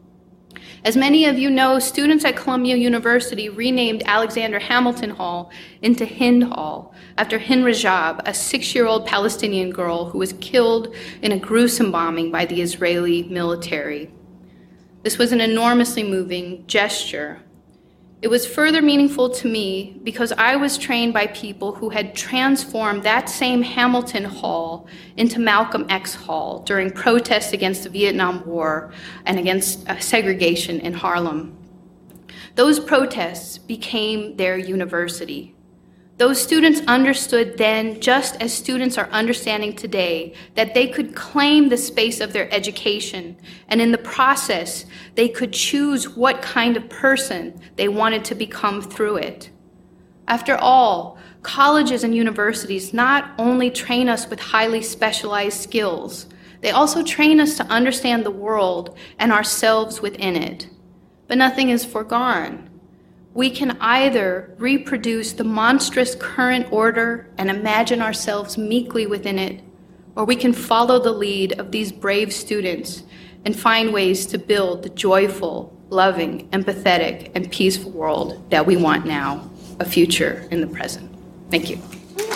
As many of you know, students at Columbia University renamed Alexander Hamilton Hall into Hind Hall after Hind Rajab, a 6-year-old Palestinian girl who was killed in a gruesome bombing by the Israeli military. This was an enormously moving gesture. It was further meaningful to me because I was trained by people who had transformed that same Hamilton Hall into Malcolm X Hall during protests against the Vietnam War and against segregation in Harlem. Those protests became their university. Those students understood then, just as students are understanding today, that they could claim the space of their education, and in the process, they could choose what kind of person they wanted to become through it. After all, colleges and universities not only train us with highly specialized skills, they also train us to understand the world and ourselves within it. But nothing is foregone. we can either reproduce the monstrous current order and imagine ourselves meekly within it, or we can follow the lead of these brave students and find ways to build the joyful, loving, empathetic, and peaceful world that we want now, a future in the present. Thank you.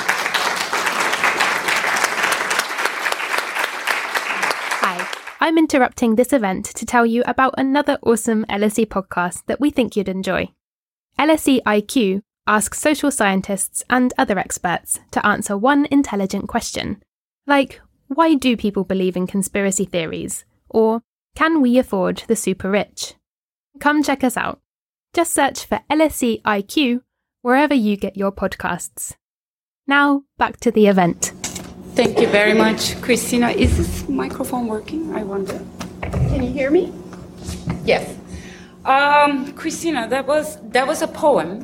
Hi, I'm interrupting this event to tell you about another awesome LSE podcast that we think you'd enjoy. LSE IQ asks social scientists and other experts to answer one intelligent question, like, why do people believe in conspiracy theories? Or, can we afford the super rich? Come check us out. Just search for LSE IQ wherever you get your podcasts. Now, back to the event. Thank you very much, Christina. Is this microphone working? I wonder. Can you hear me? Yes. Christina, that was a poem.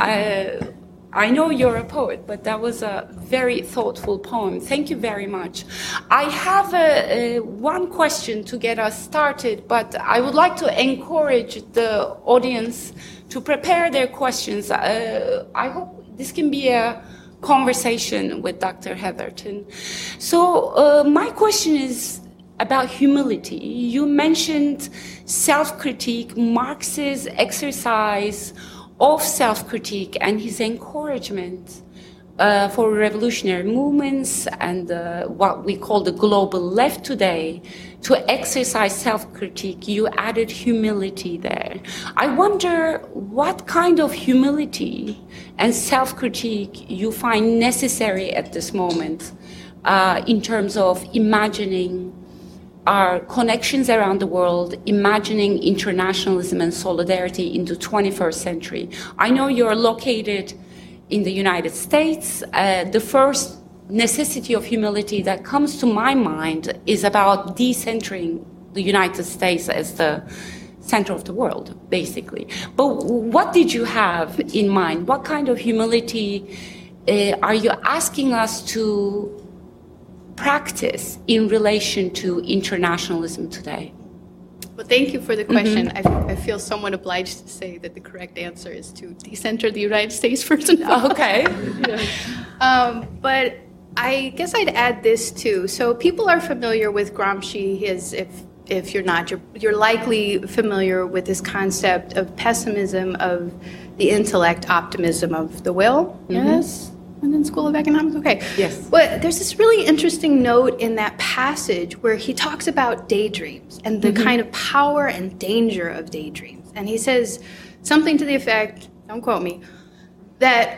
I know you're a poet, but that was a very thoughtful poem. Thank you very much. I have one question to get us started, but I would like to encourage the audience to prepare their questions. I hope this can be a conversation with Dr. Heatherton. So my question is about humility. You mentioned self-critique, Marx's exercise of self-critique and his encouragement for revolutionary movements and what we call the global left today to exercise self-critique. You added humility there. I wonder what kind of humility and self-critique you find necessary at this moment in terms of imagining our connections around the world, imagining internationalism and solidarity in the 21st century. I know you're located in the United States. The first necessity of humility that comes to my mind is about decentering the United States as the center of the world, basically. But what did you have in mind? What kind of humility are you asking us to practice in relation to internationalism today? Well, thank you for the question. I feel somewhat obliged to say that the correct answer is to decenter the United States first and foremost. Okay. But I guess I'd add this too. So people are familiar with Gramsci. If you're not, you're likely familiar with this concept of pessimism of the intellect, optimism of the will. Yes. And then School of Economics? Okay. Yes. But there's this really interesting note in that passage where he talks about daydreams and the kind of power and danger of daydreams. And he says something to the effect, don't quote me, that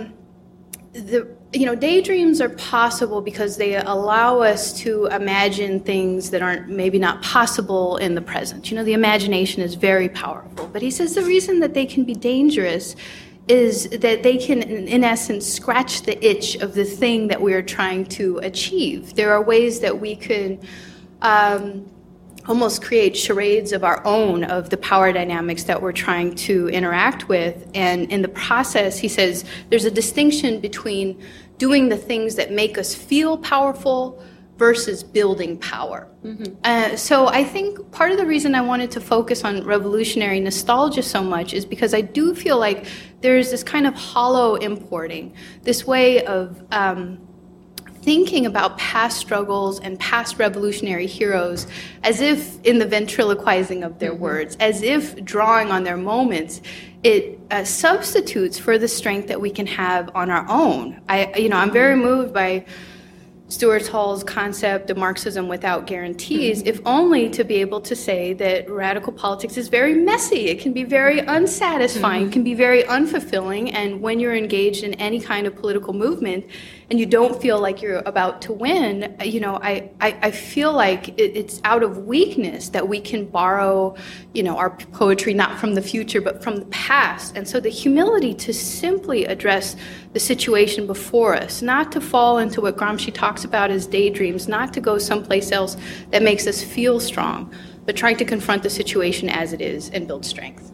daydreams are possible because they allow us to imagine things that aren't maybe not possible in the present. The imagination is very powerful. But he says the reason that they can be dangerous is that they can, in essence, scratch the itch of the thing that we are trying to achieve. There are ways that we can almost create charades of our own of the power dynamics that we're trying to interact with. And in the process, he says, there's a distinction between doing the things that make us feel powerful versus building power. So I think part of the reason I wanted to focus on revolutionary nostalgia so much is because I do feel like there's this kind of hollow importing, this way of thinking about past struggles and past revolutionary heroes as if in the ventriloquizing of their words, as if drawing on their moments, it substitutes for the strength that we can have on our own. I'm very moved by Stuart Hall's concept of Marxism without guarantees, if only to be able to say that radical politics is very messy. It can be very unsatisfying, it can be very unfulfilling, and when you're engaged in any kind of political movement and you don't feel like you're about to win, I feel like it's out of weakness that we can borrow, our poetry not from the future but from the past. And so the humility to simply address the situation before us, not to fall into what Gramsci talks about as daydreams, not to go someplace else that makes us feel strong, but trying to confront the situation as it is and build strength.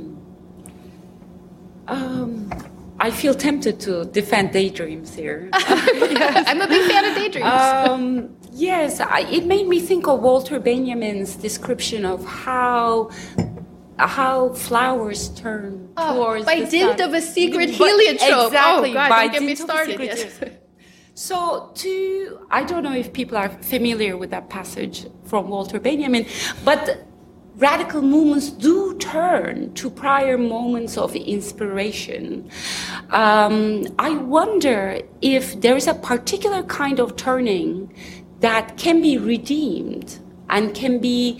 I feel tempted to defend daydreams here. I'm a big fan of daydreams. Yes, it made me think of Walter Benjamin's description of how how flowers turn towards by the dint sun. of a secret heliotrope. Exactly. Oh, God, by don't get me dint of a started. secret Yes. heliotrope. So I don't know if people are familiar with that passage from Walter Benjamin, but radical movements do turn to prior moments of inspiration. I wonder if there is a particular kind of turning that can be redeemed and can be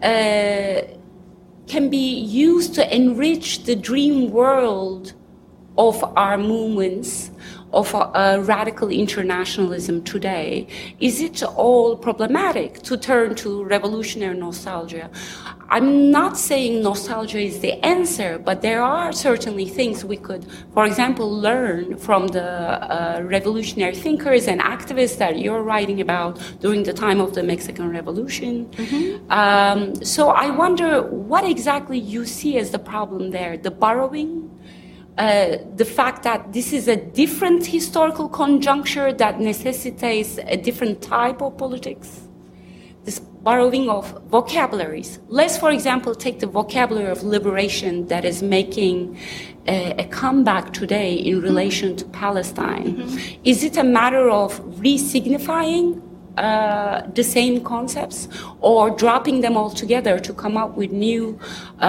used to enrich the dream world of our movements, of radical internationalism today. Is it all problematic to turn to revolutionary nostalgia? I'm not saying nostalgia is the answer, but there are certainly things we could, for example, learn from the revolutionary thinkers and activists that you're writing about during the time of the Mexican Revolution. So I wonder what exactly you see as the problem there, the borrowing, the fact that this is a different historical conjuncture that necessitates a different type of politics, this borrowing of vocabularies. Let's, for example, take the vocabulary of liberation that is making a comeback today in relation to Palestine. Is it a matter of re-signifying the same concepts or dropping them all together to come up with new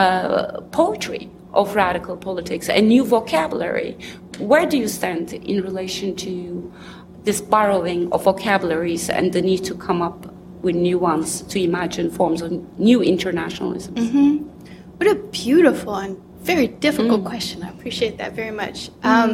poetry of radical politics, a new vocabulary? Where do you stand in relation to this borrowing of vocabularies and the need to come up with new ones to imagine forms of new internationalism? What a beautiful and very difficult question. I appreciate that very much.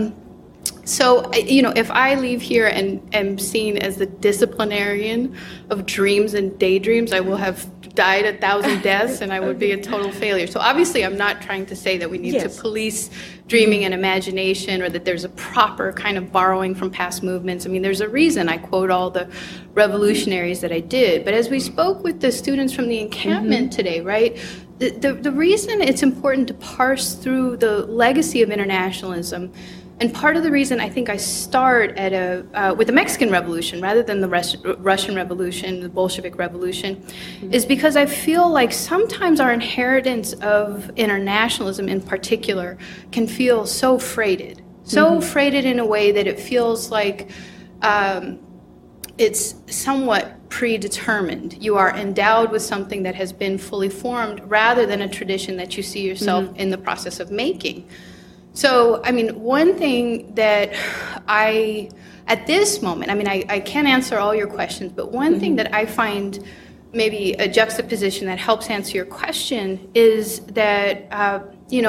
So, if I leave here and am seen as the disciplinarian of dreams and daydreams, I will have died 1,000 deaths and I would be a total failure. So obviously I'm not trying to say that we need to police dreaming and imagination or that there's a proper kind of borrowing from past movements. I mean, there's a reason I quote all the revolutionaries that I did. But as we spoke with the students from the encampment today, right, the reason it's important to parse through the legacy of internationalism, and part of the reason I think I start at with the Mexican Revolution rather than the Russian Revolution, the Bolshevik Revolution, is because I feel like sometimes our inheritance of internationalism in particular can feel so freighted. So freighted in a way that it feels like it's somewhat predetermined. You are endowed with something that has been fully formed rather than a tradition that you see yourself in the process of making. So, I mean, one thing that at this moment, I mean, I can't answer all your questions, but one thing that I find maybe a juxtaposition that helps answer your question is that,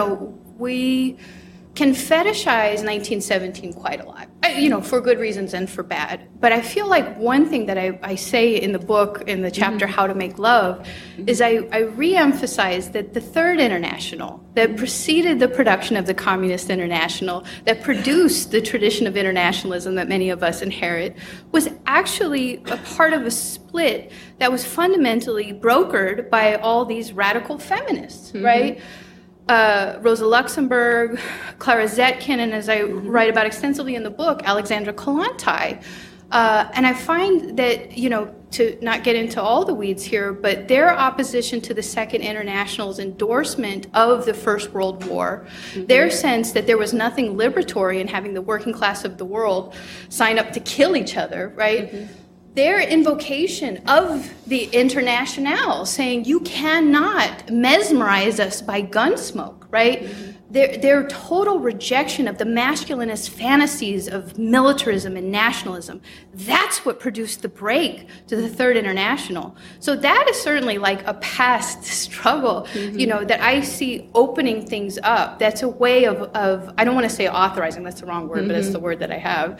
we can fetishize 1917 quite a lot, for good reasons and for bad. But I feel like one thing that I say in the book, in the chapter How to Make Love, is I re-emphasize that the Third International that preceded the production of the Communist International, that produced the tradition of internationalism that many of us inherit, was actually a part of a split that was fundamentally brokered by all these radical feminists, right? Rosa Luxemburg, Clara Zetkin, and as I write about extensively in the book, Alexandra Kollontai. And I find that, to not get into all the weeds here, but their opposition to the Second International's endorsement of the First World War, their sense that there was nothing liberatory in having the working class of the world sign up to kill each other, right? Their invocation of the Internationale, saying you cannot mesmerize us by gunsmoke, right? Their total rejection of the masculinist fantasies of militarism and nationalism, that's what produced the break to the Third International. So that is certainly like a past struggle, that I see opening things up. That's a way of I don't want to say authorizing, that's the wrong word, but it's the word that I have.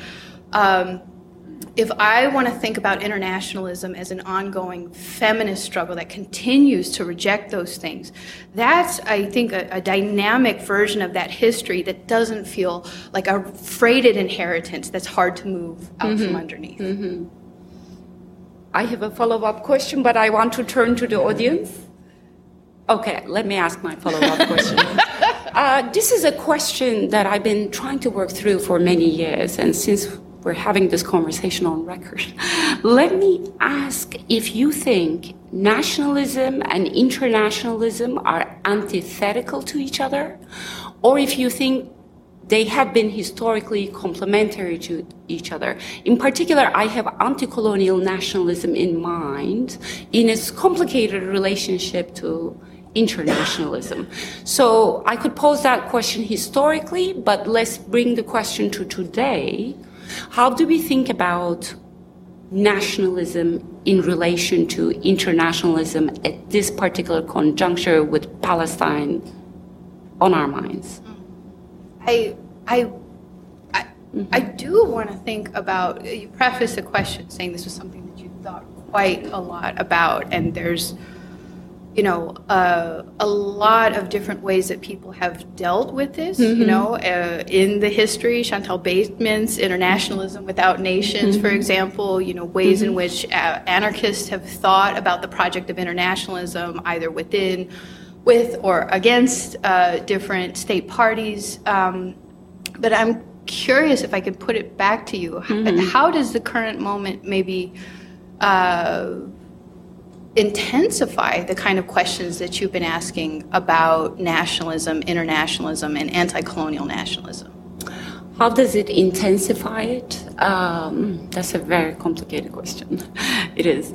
If I want to think about internationalism as an ongoing feminist struggle that continues to reject those things, that's, I think, a dynamic version of that history that doesn't feel like a freighted inheritance that's hard to move out from underneath. I have a follow-up question, but I want to turn to the audience. Okay, let me ask my follow-up question. This is a question that I've been trying to work through for many years, and since we're having this conversation on record. Let me ask if you think nationalism and internationalism are antithetical to each other, or if you think they have been historically complementary to each other. In particular, I have anti-colonial nationalism in mind in its complicated relationship to internationalism. So I could pose that question historically, but let's bring the question to today. How do we think about nationalism in relation to internationalism at this particular conjuncture with Palestine on our minds? I do want to think about, you prefaced the question saying this was something that you thought quite a lot about, and there's, you know, a lot of different ways that people have dealt with this, you know, in the history, Chantal Bateman's Internationalism Without Nations, for example, you know, ways in which anarchists have thought about the project of internationalism, either with or against different state parties. But I'm curious if I could put it back to you. How does the current moment maybe intensify the kind of questions that you've been asking about nationalism, internationalism, and anti-colonial nationalism? How does it intensify it? That's a very complicated question. It is.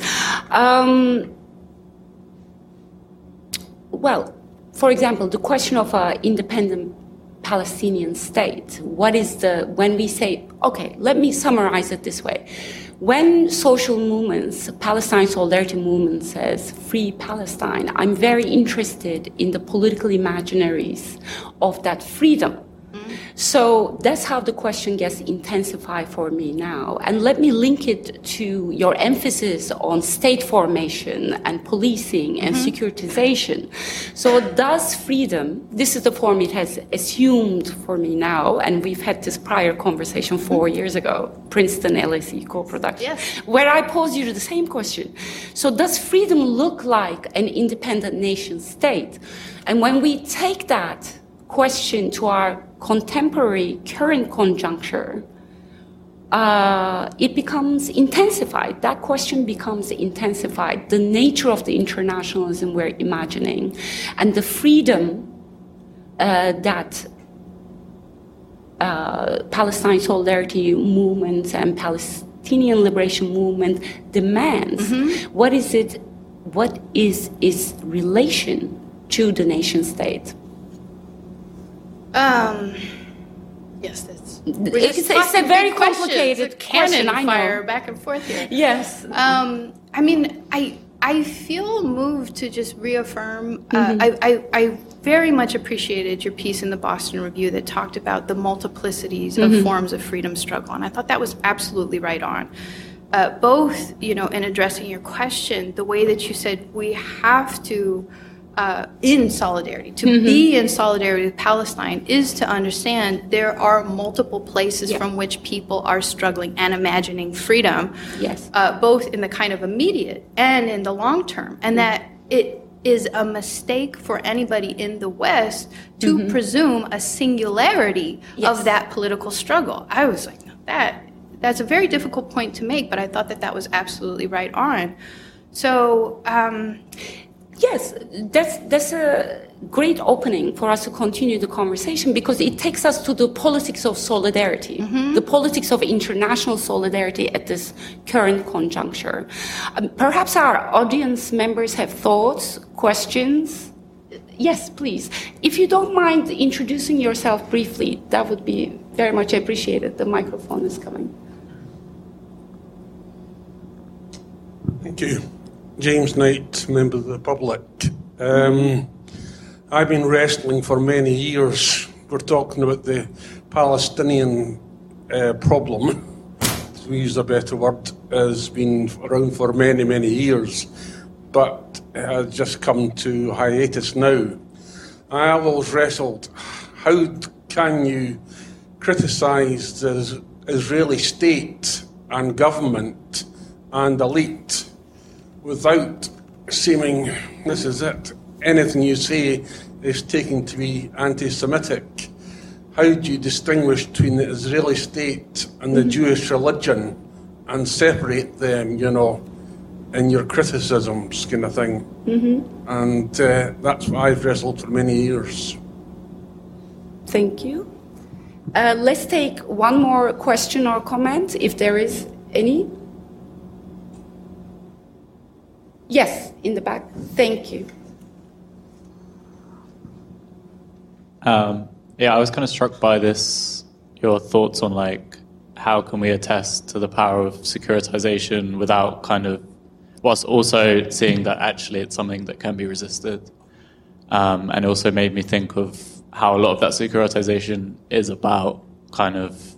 Well, for example, the question of an independent Palestinian state. When we say, okay, let me summarize it this way. When social movements, Palestine Solidarity Movement says free Palestine, I'm very interested in the political imaginaries of that freedom. So that's how the question gets intensified for me now. And let me link it to your emphasis on state formation and policing and securitization. So does freedom, this is the form it has assumed for me now, and we've had this prior conversation 4 years ago, Princeton LSE co-production, where I posed you the same question. So does freedom look like an independent nation state? And when we take that question to our contemporary current conjuncture, it becomes intensified. That question becomes intensified. The nature of the internationalism we're imagining and the freedom that Palestine Solidarity Movement and Palestinian Liberation Movement demands. What is its relation to the nation state? Yes, that's. It's a very complicated question. I know. Back and forth here. Yes. I mean, I feel moved to just reaffirm. I very much appreciated your piece in the Boston Review that talked about the multiplicities of forms of freedom struggle, and I thought that was absolutely right on. Both, you know, in addressing your question, the way that you said we have to. In solidarity. To be in solidarity with Palestine is to understand there are multiple places from which people are struggling and imagining freedom, both in the kind of immediate and in the long term, and that it is a mistake for anybody in the West to presume a singularity of that political struggle. I was like, no, that's a very difficult point to make, but I thought that was absolutely right on. So, yes, that's a great opening for us to continue the conversation because it takes us to the politics of solidarity, the politics of international solidarity at this current conjuncture. Perhaps our audience members have thoughts, questions. Yes, please. If you don't mind introducing yourself briefly, that would be very much appreciated. The microphone is coming. Thank you. James Knight, member of the public. I've been wrestling for many years. We're talking about the Palestinian problem, to use a better word, has been around for many, many years, but it has just come to hiatus now. I have always wrestled, how can you criticise the Israeli state and government and elite without seeming, this is it, anything you say is taken to be anti-Semitic. how do you distinguish between the Israeli state and the Jewish religion and separate them, you know, in your criticisms kind of thing? And that's what I've wrestled for many years. Thank you. Let's take one more question or comment, if there is any. Yes, in the back. Thank you. Yeah, I was kind of struck by your thoughts on like, how can we attest to the power of securitization without whilst also seeing that actually it's something that can be resisted. And it also made me think of how a lot of that securitization is about kind of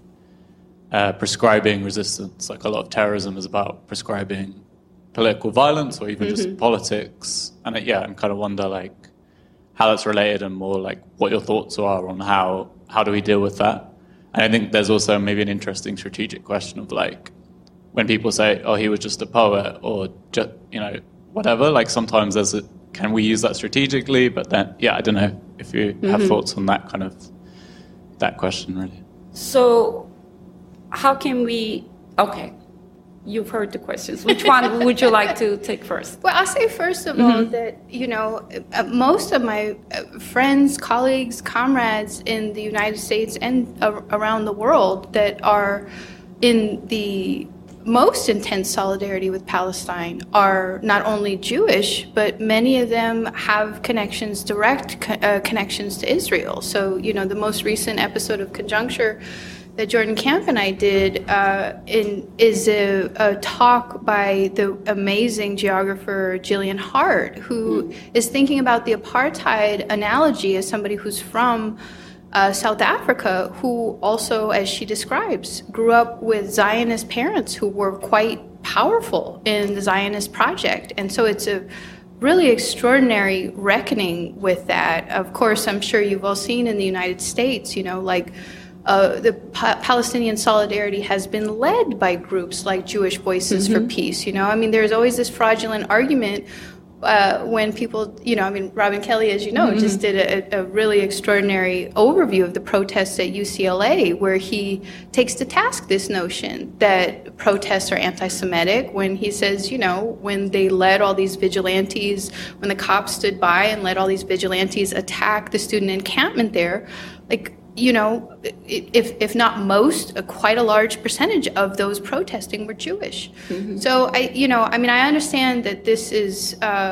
prescribing resistance. Like a lot of terrorism is about prescribing political violence or even just politics. And and kind of wonder like how that's related and more like what your thoughts are on how do we deal with that. And I think there's also maybe an interesting strategic question of like, when people say, oh, he was just a poet or just, you know, whatever, like sometimes can we use that strategically? But then, I don't know if you have thoughts on that question really. So how can we, okay, you've heard the questions. Which one would you like to take first? Well, I'll say first of all that, you know, most of my friends, colleagues, comrades in the United States and around the world that are in the most intense solidarity with Palestine are not only Jewish, but many of them have direct connections to Israel. So, you know, the most recent episode of Conjuncture that Jordan Camp and I did is a talk by the amazing geographer Gillian Hart, who is thinking about the apartheid analogy as somebody who's from South Africa, who also, as she describes, grew up with Zionist parents who were quite powerful in the Zionist project. And so it's a really extraordinary reckoning with that. Of course, I'm sure you've all seen in the United States, you know, like the Palestinian solidarity has been led by groups like Jewish Voices for Peace. You know, I mean, there's always this fraudulent argument when people, you know, I mean, Robin Kelly, as you know, just did a really extraordinary overview of the protests at UCLA, where he takes to task this notion that protests are anti-Semitic when he says, you know, when they let all these vigilantes, when the cops stood by and let all these vigilantes attack the student encampment there, like, you know, if not most, quite a large percentage of those protesting were Jewish. So I understand that this is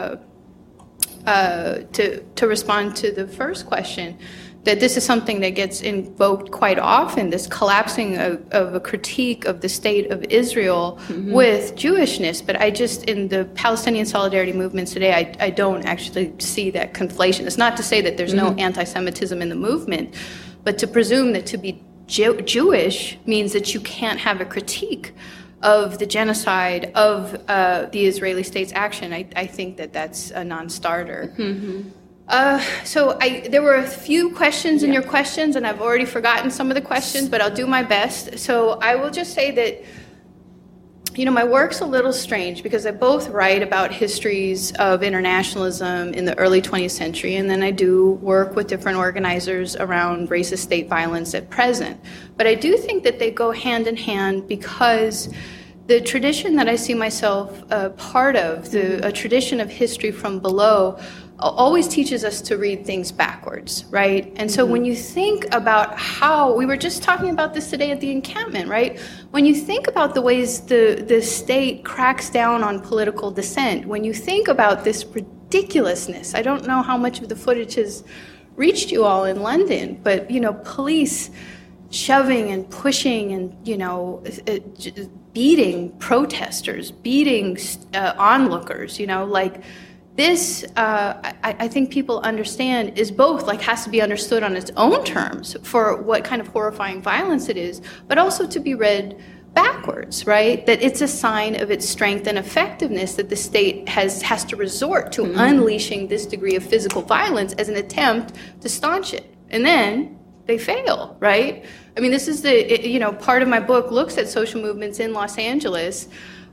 to respond to the first question, that this is something that gets invoked quite often, this collapsing of a critique of the state of Israel with Jewishness. But I just, in the Palestinian solidarity movements today, I don't actually see that conflation. It's not to say that there's no anti-Semitism in the movement, but to presume that to be Jewish means that you can't have a critique of the genocide of the Israeli state's action, I think that that's a non-starter. So there were a few questions in your questions, and I've already forgotten some of the questions, but I'll do my best. So I will just say that, you know, my work's a little strange because I both write about histories of internationalism in the early 20th century, and then I do work with different organizers around racist state violence at present. But I do think that they go hand in hand because the tradition that I see myself part of, a tradition of history from below, always teaches us to read things backwards, right? And so when you think about how, we were just talking about this today at the encampment, right? When you think about the ways the state cracks down on political dissent, when you think about this ridiculousness, I don't know how much of the footage has reached you all in London, but, you know, police shoving and pushing and, you know, beating protesters, beating onlookers, you know, like, this, I think people understand, is both, like, has to be understood on its own terms for what kind of horrifying violence it is, but also to be read backwards, right? That it's a sign of its strength and effectiveness that the state has to resort to unleashing this degree of physical violence as an attempt to staunch it. And then they fail, right? I mean, this is part of my book looks at social movements in Los Angeles,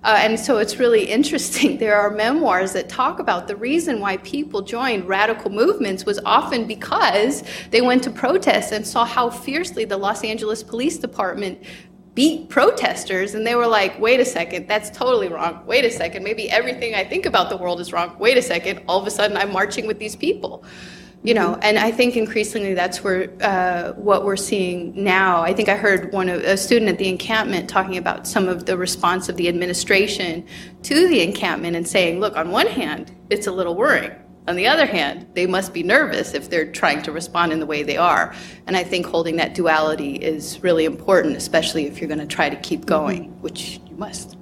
And so it's really interesting. There are memoirs that talk about the reason why people joined radical movements was often because they went to protests and saw how fiercely the Los Angeles Police Department beat protesters, and they were like, wait a second, that's totally wrong. Wait a second, maybe everything I think about the world is wrong. Wait a second, all of a sudden I'm marching with these people. You know, and I think increasingly that's where what we're seeing now. I think I heard a student at the encampment talking about some of the response of the administration to the encampment and saying, look, on one hand, it's a little worrying. On the other hand, they must be nervous if they're trying to respond in the way they are. And I think holding that duality is really important, especially if you're going to try to keep going, which you must.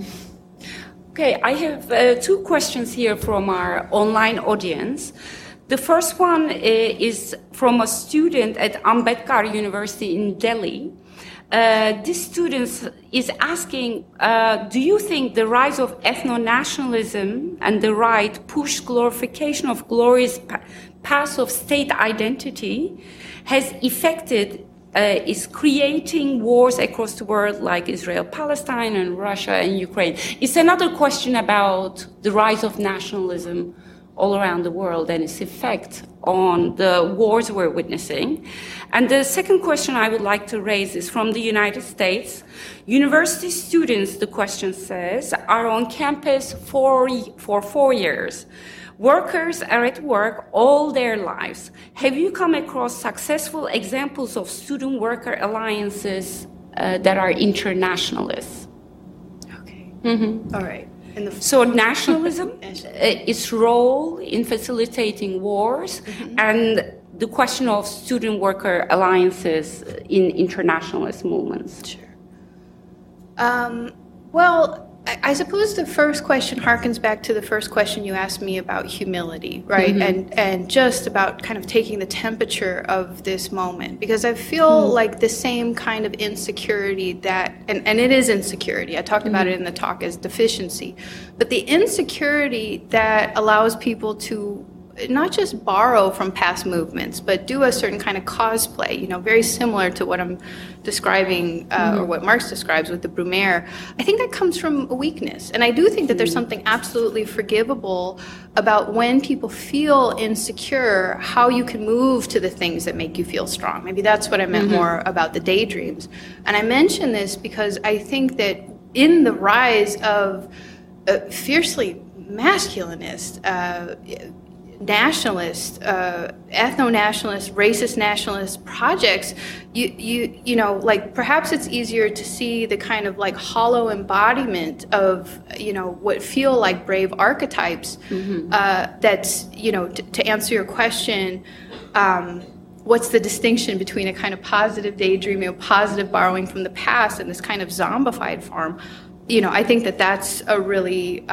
Okay, I have 2 questions here from our online audience. The first one is from a student at Ambedkar University in Delhi. This student is asking, do you think the rise of ethno-nationalism and the right push glorification of glorious past of state identity has affected, is creating wars across the world like Israel, Palestine, and Russia and Ukraine? It's another question about the rise of nationalism all around the world and its effect on the wars we're witnessing. And the second question I would like to raise is from the United States. University students, the question says, are on campus for 4 years. Workers are at work all their lives. Have you come across successful examples of student-worker alliances that are internationalists? Okay. Mm-hmm. All right. So nationalism, its role in facilitating wars, and the question of student-worker alliances in internationalist movements. Sure. Well, I suppose the first question harkens back to the first question you asked me about humility, right? And just about kind of taking the temperature of this moment. Because I feel like the same kind of insecurity that, and it is insecurity, I talked about it in the talk as deficiency, but the insecurity that allows people to not just borrow from past movements, but do a certain kind of cosplay, you know, very similar to what I'm describing, or what Marx describes with the Brumaire. I think that comes from a weakness. And I do think that there's something absolutely forgivable about when people feel insecure, how you can move to the things that make you feel strong. Maybe that's what I meant more about the daydreams. And I mention this because I think that in the rise of fiercely masculinist, nationalist, ethno-nationalist, racist nationalist projects, you know, like perhaps it's easier to see the kind of like hollow embodiment of, you know, what feel like brave archetypes. That's, you know, to answer your question, what's the distinction between a kind of positive daydreaming, or positive borrowing from the past, and this kind of zombified form? You know, I think that that's a really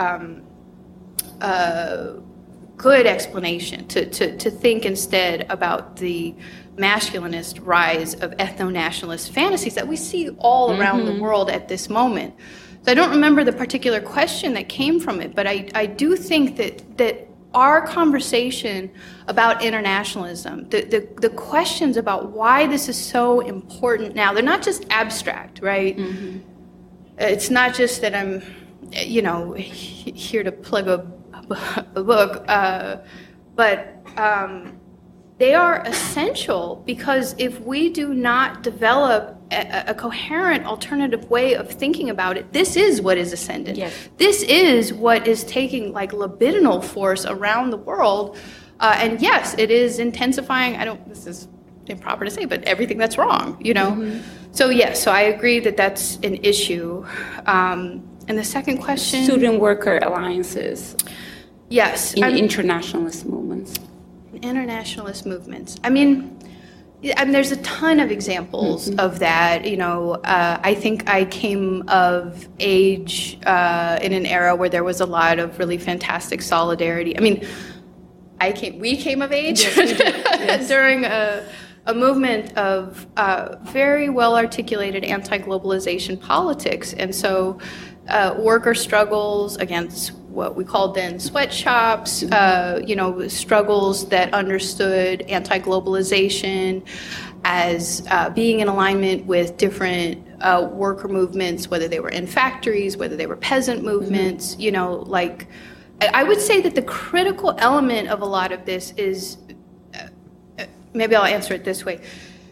good explanation to think instead about the masculinist rise of ethno-nationalist fantasies that we see all around the world at this moment. So I don't remember the particular question that came from it, but I do think that our conversation about internationalism, the questions about why this is so important now, they're not just abstract, right? It's not just that I'm, you know, here to plug a book, but they are essential, because if we do not develop a coherent alternative way of thinking about it, this is what is ascendant. Yes. This is what is taking like libidinal force around the world, and yes, it is intensifying. This is improper to say, but everything that's wrong, you know. So yes, so I agree that that's an issue. And the second question, Student-worker alliances. Yes. In internationalist movements. Internationalist movements. I mean, there's a ton of examples of that. You know, I think I came of age in an era where there was a lot of really fantastic solidarity. I mean, we came of age during a movement of very well-articulated anti-globalization politics. And so worker struggles against what we called then sweatshops, struggles that understood anti-globalization as being in alignment with different worker movements, whether they were in factories, whether they were peasant movements, I would say that the critical element of a lot of this is, maybe I'll answer it this way.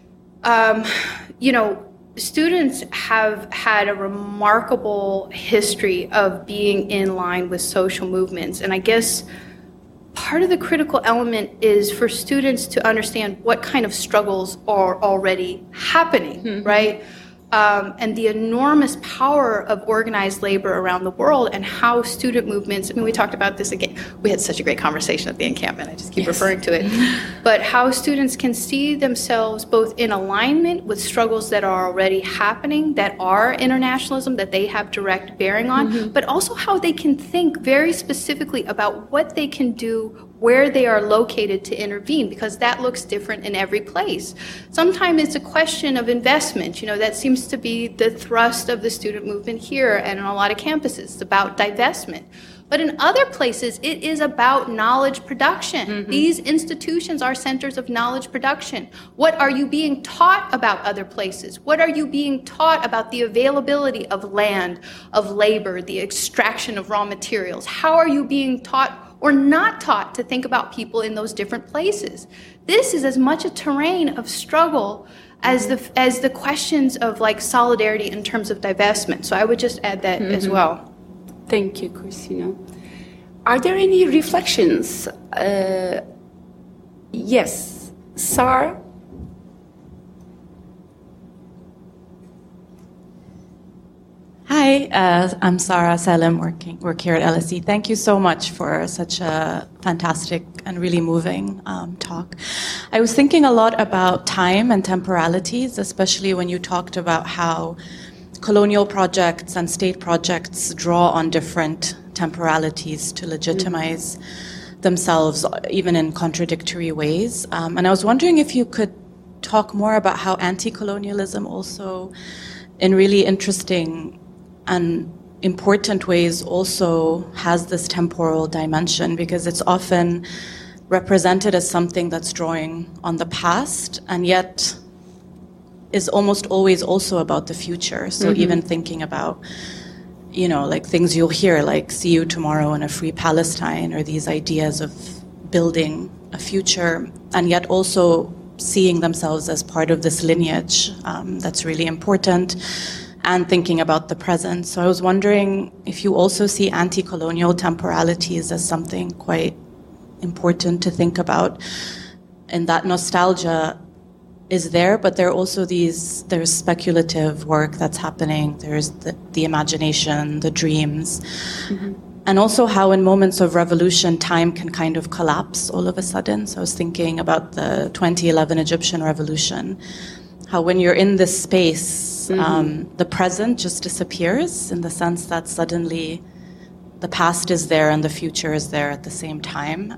Students have had a remarkable history of being in line with social movements. And I guess part of the critical element is for students to understand what kind of struggles are already happening, right? And the enormous power of organized labor around the world and how student movements, we talked about this again. We had such a great conversation at the encampment. I just keep referring to it. But how students can see themselves both in alignment with struggles that are already happening, that are internationalism, that they have direct bearing on, but also how they can think very specifically about what they can do where they are located to intervene, because that looks different in every place. Sometimes it's a question of investment. That seems to be the thrust of the student movement here and on a lot of campuses. It's about divestment. But in other places, it is about knowledge production. These institutions are centers of knowledge production. What are you being taught about other places? What are you being taught about the availability of land, of labor, the extraction of raw materials? How are you being taught or not taught to think about people in those different places? This is as much a terrain of struggle as the questions of solidarity in terms of divestment. So I would just add that as well. Thank you, Christina. Are there any reflections? Yes, Sarah? Hi, I'm Sarah Salem, work here at LSE. Thank you so much for such a fantastic and really moving talk. I was thinking a lot about time and temporalities, especially when you talked about how colonial projects and state projects draw on different temporalities to legitimize themselves, even in contradictory ways. And I was wondering if you could talk more about how anti-colonialism also, in really interesting and important ways, also has this temporal dimension, because it's often represented as something that's drawing on the past and yet is almost always also about the future. So even thinking about, things you'll hear, like see you tomorrow in a free Palestine, or these ideas of building a future, and yet also seeing themselves as part of this lineage that's really important, and thinking about the present. So I was wondering if you also see anti-colonial temporalities as something quite important to think about, and that nostalgia is there, but there are also there's speculative work that's happening, there's the imagination, the dreams, and also how in moments of revolution, time can kind of collapse all of a sudden. So I was thinking about the 2011 Egyptian revolution, how when you're in this space, the present just disappears, in the sense that suddenly the past is there and the future is there at the same time.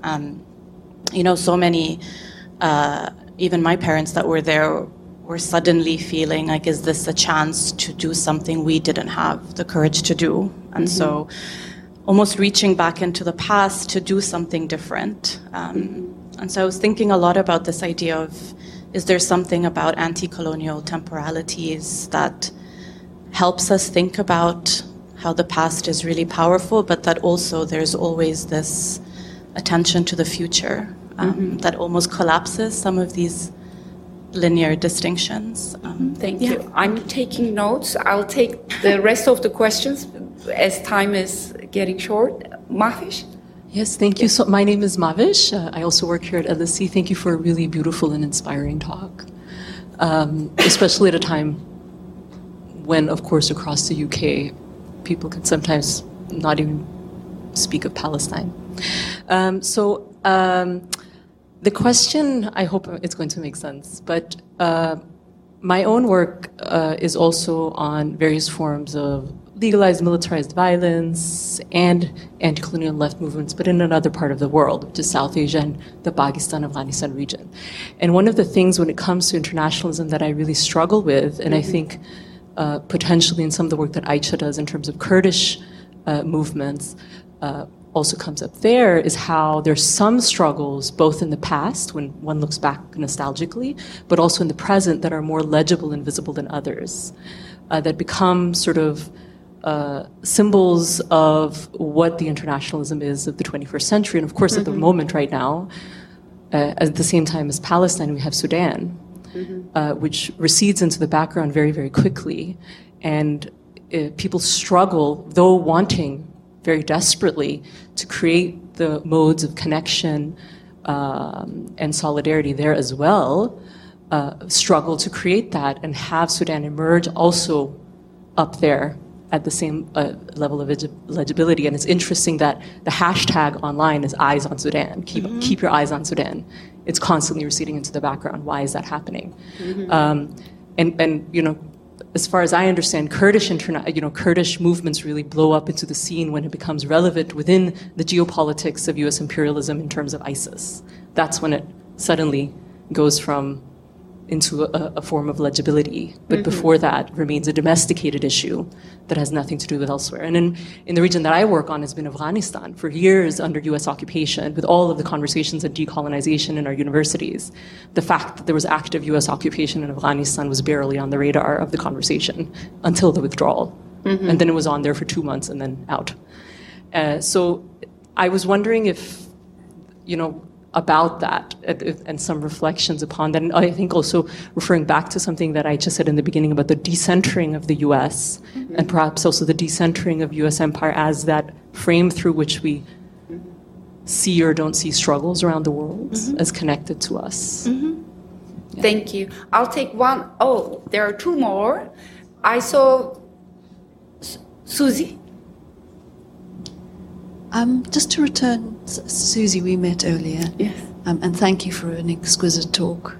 So many, even my parents that were there, were suddenly feeling like, is this a chance to do something we didn't have the courage to do? And so almost reaching back into the past to do something different. And so I was thinking a lot about this idea of, is there something about anti-colonial temporalities that helps us think about how the past is really powerful, but that also there's always this attention to the future that almost collapses some of these linear distinctions. Thank you. I'm taking notes. I'll take the rest of the questions as time is getting short. Mahvish? Yes, thank you. So my name is Mahvish. I also work here at LSE. Thank you for a really beautiful and inspiring talk, especially at a time when, of course, across the UK, people can sometimes not even speak of Palestine. The question, I hope it's going to make sense, but my own work is also on various forms of legalized militarized violence and anti-colonial left movements, but in another part of the world, which is South Asia and the Pakistan-Afghanistan region. And one of the things when it comes to internationalism that I really struggle with, and I think potentially in some of the work that Aicha does in terms of Kurdish movements, also comes up there is how there's some struggles, both in the past, when one looks back nostalgically, but also in the present that are more legible and visible than others, that become sort of symbols of what the internationalism is of the 21st century. And of course, at the moment right now, at the same time as Palestine, we have Sudan, which recedes into the background very, very quickly. And people struggle, though wanting very desperately to create the modes of connection and solidarity there as well, struggle to create that and have Sudan emerge also up there at the same level of legibility. And it's interesting that the hashtag online is Eyes on Sudan. Keep your eyes on Sudan. It's constantly receding into the background. Why is that happening? And you know, as far as I understand, Kurdish movements really blow up into the scene when it becomes relevant within the geopolitics of U.S. imperialism in terms of ISIS. That's when it suddenly goes into a form of legibility. But before that, remains a domesticated issue that has nothing to do with elsewhere. And in the region that I work on has been Afghanistan for years under U.S. occupation, with all of the conversations on decolonization in our universities. The fact that there was active U.S. occupation in Afghanistan was barely on the radar of the conversation until the withdrawal. And then it was on there for 2 months and then out. So I was wondering if, about that and some reflections upon that. And I think also referring back to something that I just said in the beginning about the decentering of the U.S. and perhaps also the decentering of U.S. empire as that frame through which we see or don't see struggles around the world as connected to us. Yeah. Thank you. I'll take one. Oh, there are two more. I saw Susie. Just to return, Susie, we met earlier. Yes. And thank you for an exquisite talk.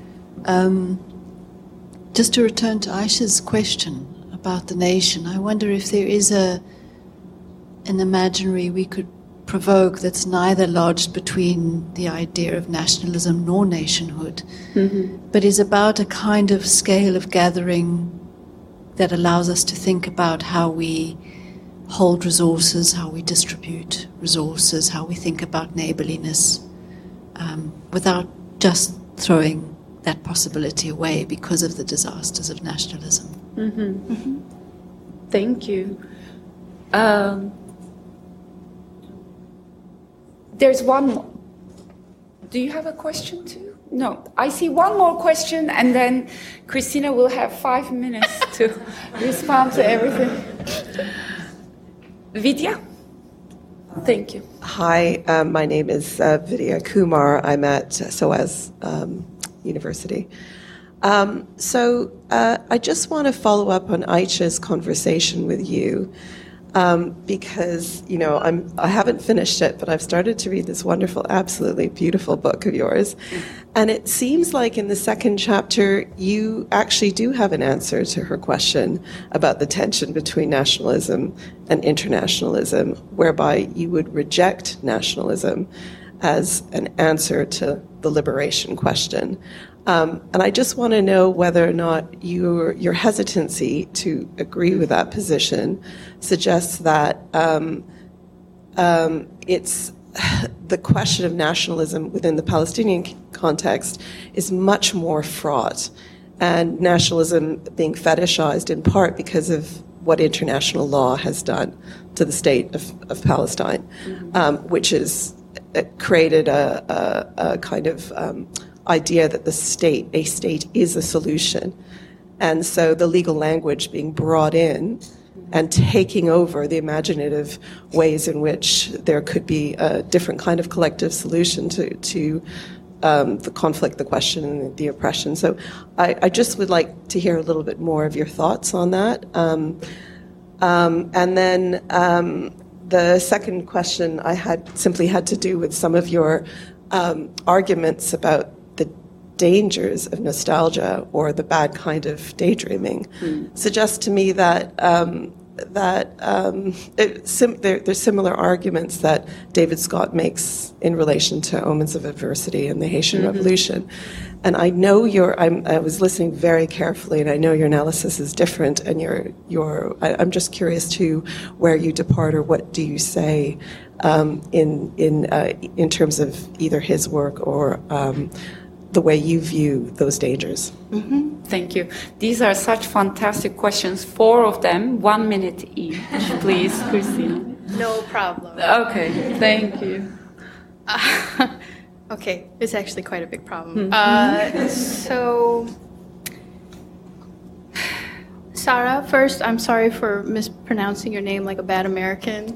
Just to return to Aisha's question about the nation, I wonder if there is an imaginary we could provoke that's neither lodged between the idea of nationalism nor nationhood, but is about a kind of scale of gathering that allows us to think about how we hold resources, how we distribute resources, how we think about neighborliness, without just throwing that possibility away because of the disasters of nationalism. Thank you. There's one more. Do you have a question too? No. I see one more question, and then Christina will have 5 minutes to respond to everything. Vidya? Thank you. Hi, my name is Vidya Kumar. I'm at SOAS University. So I just want to follow up on Aisha's conversation with you because, I haven't finished it, but I've started to read this wonderful, absolutely beautiful book of yours. And it seems like in the second chapter, you actually do have an answer to her question about the tension between nationalism and internationalism, whereby you would reject nationalism as an answer to the liberation question. And I just want to know whether or not your hesitancy to agree with that position suggests that it's the question of nationalism within the Palestinian context is much more fraught, and nationalism being fetishized in part because of what international law has done to the state of Palestine, which has created a kind of idea that a state is a solution. And so the legal language being brought in and taking over the imaginative ways in which there could be a different kind of collective solution to the conflict, the question, and the oppression. So I just would like to hear a little bit more of your thoughts on that. And then the second question I had simply had to do with some of your arguments about the dangers of nostalgia or the bad kind of daydreaming. Suggests to me that that there's similar arguments that David Scott makes in relation to Omens of Adversity and the Haitian Revolution. And I know I was listening very carefully, and I know your analysis is different. And I'm just curious to where you depart, or what do you say in terms of either his work or the way you view those dangers. Thank you. These are such fantastic questions. 4 of them, 1 minute each, please, Christina. No problem. Okay, thank you. Okay, it's actually quite a big problem. So, Sarah, first, I'm sorry for mispronouncing your name like a bad American.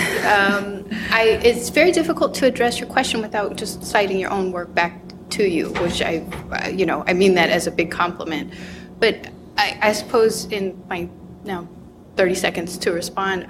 It's very difficult to address your question without just citing your own work back to you, which I mean that as a big compliment. But I suppose in my now 30 seconds to respond,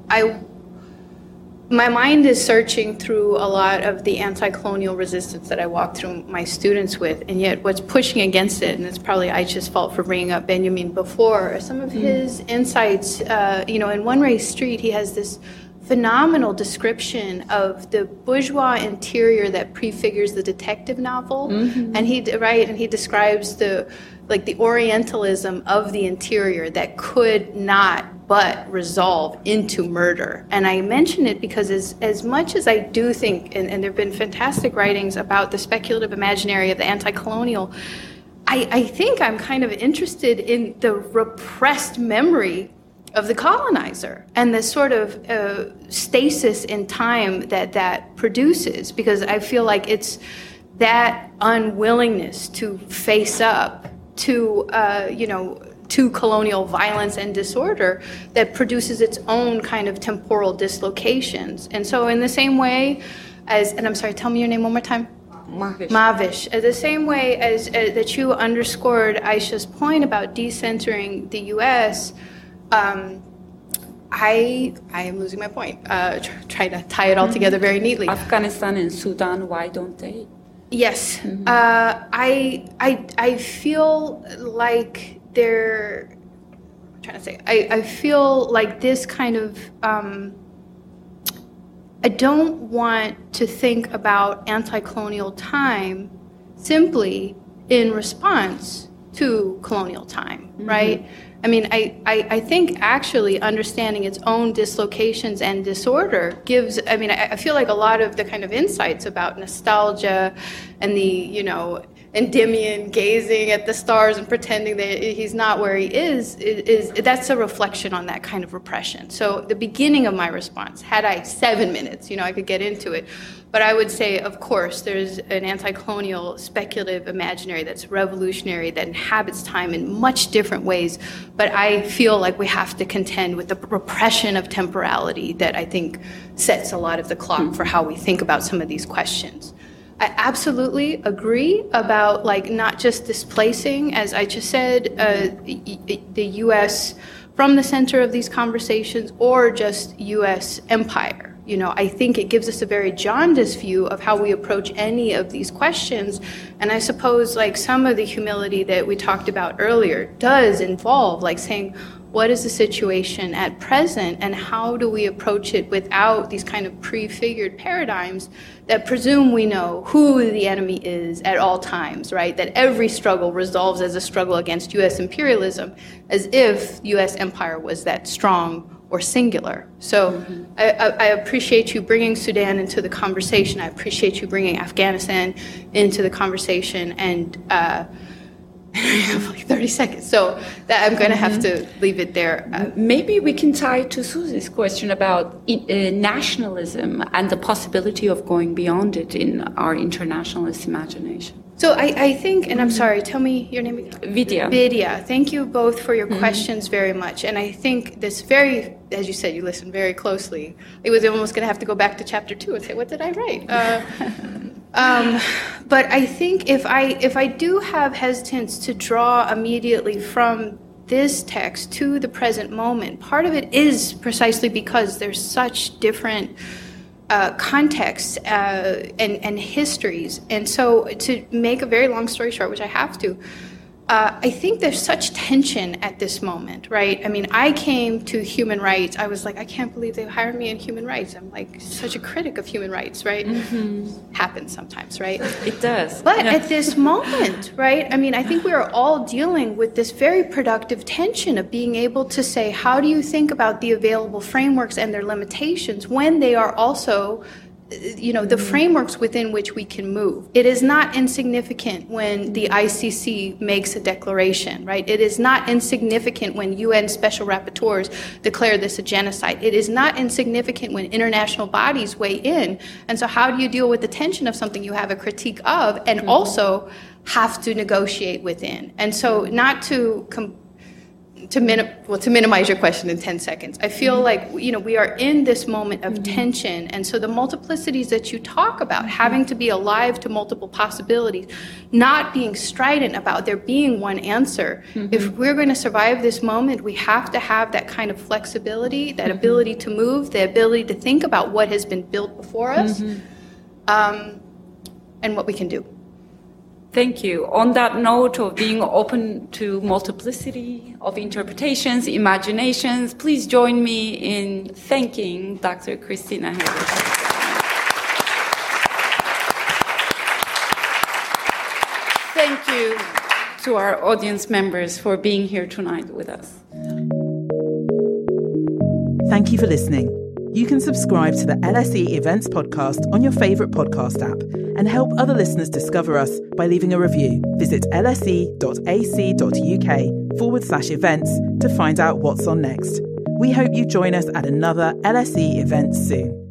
my mind is searching through a lot of the anti-colonial resistance that I walk through my students with, and yet what's pushing against it, and it's probably Aisha's fault for bringing up Benjamin before, are some of his insights. In One Way Street, he has this phenomenal description of the bourgeois interior that prefigures the detective novel, and he describes the Orientalism of the interior that could not but resolve into murder. And I mention it because as much as I do think, and there have been fantastic writings about the speculative imaginary of the anti-colonial, I think I'm kind of interested in the repressed memory of the colonizer and the sort of stasis in time that produces, because I feel like it's that unwillingness to face up to colonial violence and disorder that produces its own kind of temporal dislocations. And so in the same way and I'm sorry, tell me your name one more time. Mavish. The same way as that you underscored Aisha's point about decentering the U.S., I am losing my point. Trying to tie it all together very neatly. Afghanistan and Sudan, why don't they? Yes. I feel like I feel like this kind of, I don't want to think about anti-colonial time simply in response to colonial time, right? I mean, I think actually understanding its own dislocations and disorder gives, I feel like a lot of the kind of insights about nostalgia and the, Endymion gazing at the stars and pretending that he's not where he is that's a reflection on that kind of repression. So the beginning of my response, had I 7 minutes, I could get into it. But I would say, of course, there's an anti-colonial speculative imaginary that's revolutionary, that inhabits time in much different ways. But I feel like we have to contend with the repression of temporality that I think sets a lot of the clock for how we think about some of these questions. I absolutely agree about not just displacing, as I just said, the U.S. from the center of these conversations, or just U.S. empire. I think it gives us a very jaundiced view of how we approach any of these questions. And I suppose some of the humility that we talked about earlier does involve saying, what is the situation at present, and how do we approach it without these kind of prefigured paradigms that presume we know who the enemy is at all times, right? That every struggle resolves as a struggle against U.S. imperialism, as if U.S. empire was that strong or singular. So I appreciate you bringing Sudan into the conversation. I appreciate you bringing Afghanistan into the conversation. And I have 30 seconds, so that I'm going to have to leave it there. Maybe we can tie it to Susie's question about nationalism and the possibility of going beyond it in our internationalist imagination. So I think, and I'm sorry, tell me your name again. Vidya. Thank you both for your questions very much. And I think this as you said, you listened very closely. It was almost going to have to go back to chapter 2 and say, what did I write? But I think if I do have hesitance to draw immediately from this text to the present moment, part of it is precisely because there's such different contexts and histories. And so to make a very long story short, which I have to, I think there's such tension at this moment, right? I mean, I came to human rights. I was like, I can't believe they hired me in human rights. I'm like such a critic of human rights, right? Happens sometimes, right? It does. But at this moment, right? I mean, I think we are all dealing with this very productive tension of being able to say, how do you think about the available frameworks and their limitations when they are also the frameworks within which we can move. It is not insignificant when the ICC makes a declaration, right? It is not insignificant when UN special rapporteurs declare this a genocide. It is not insignificant when international bodies weigh in. And so how do you deal with the tension of something you have a critique of and also have to negotiate within? And so not to minimize your question in 10 seconds, I feel like, we are in this moment of tension. And so the multiplicities that you talk about, having to be alive to multiple possibilities, not being strident about there being one answer. If we're going to survive this moment, we have to have that kind of flexibility, that ability to move, the ability to think about what has been built before us, and what we can do. Thank you. On that note of being open to multiplicity of interpretations, imaginations, please join me in thanking Dr. Christina Hegel. Thank you to our audience members for being here tonight with us. Thank you for listening. You can subscribe to the LSE Events podcast on your favourite podcast app and help other listeners discover us by leaving a review. Visit lse.ac.uk/events to find out what's on next. We hope you join us at another LSE event soon.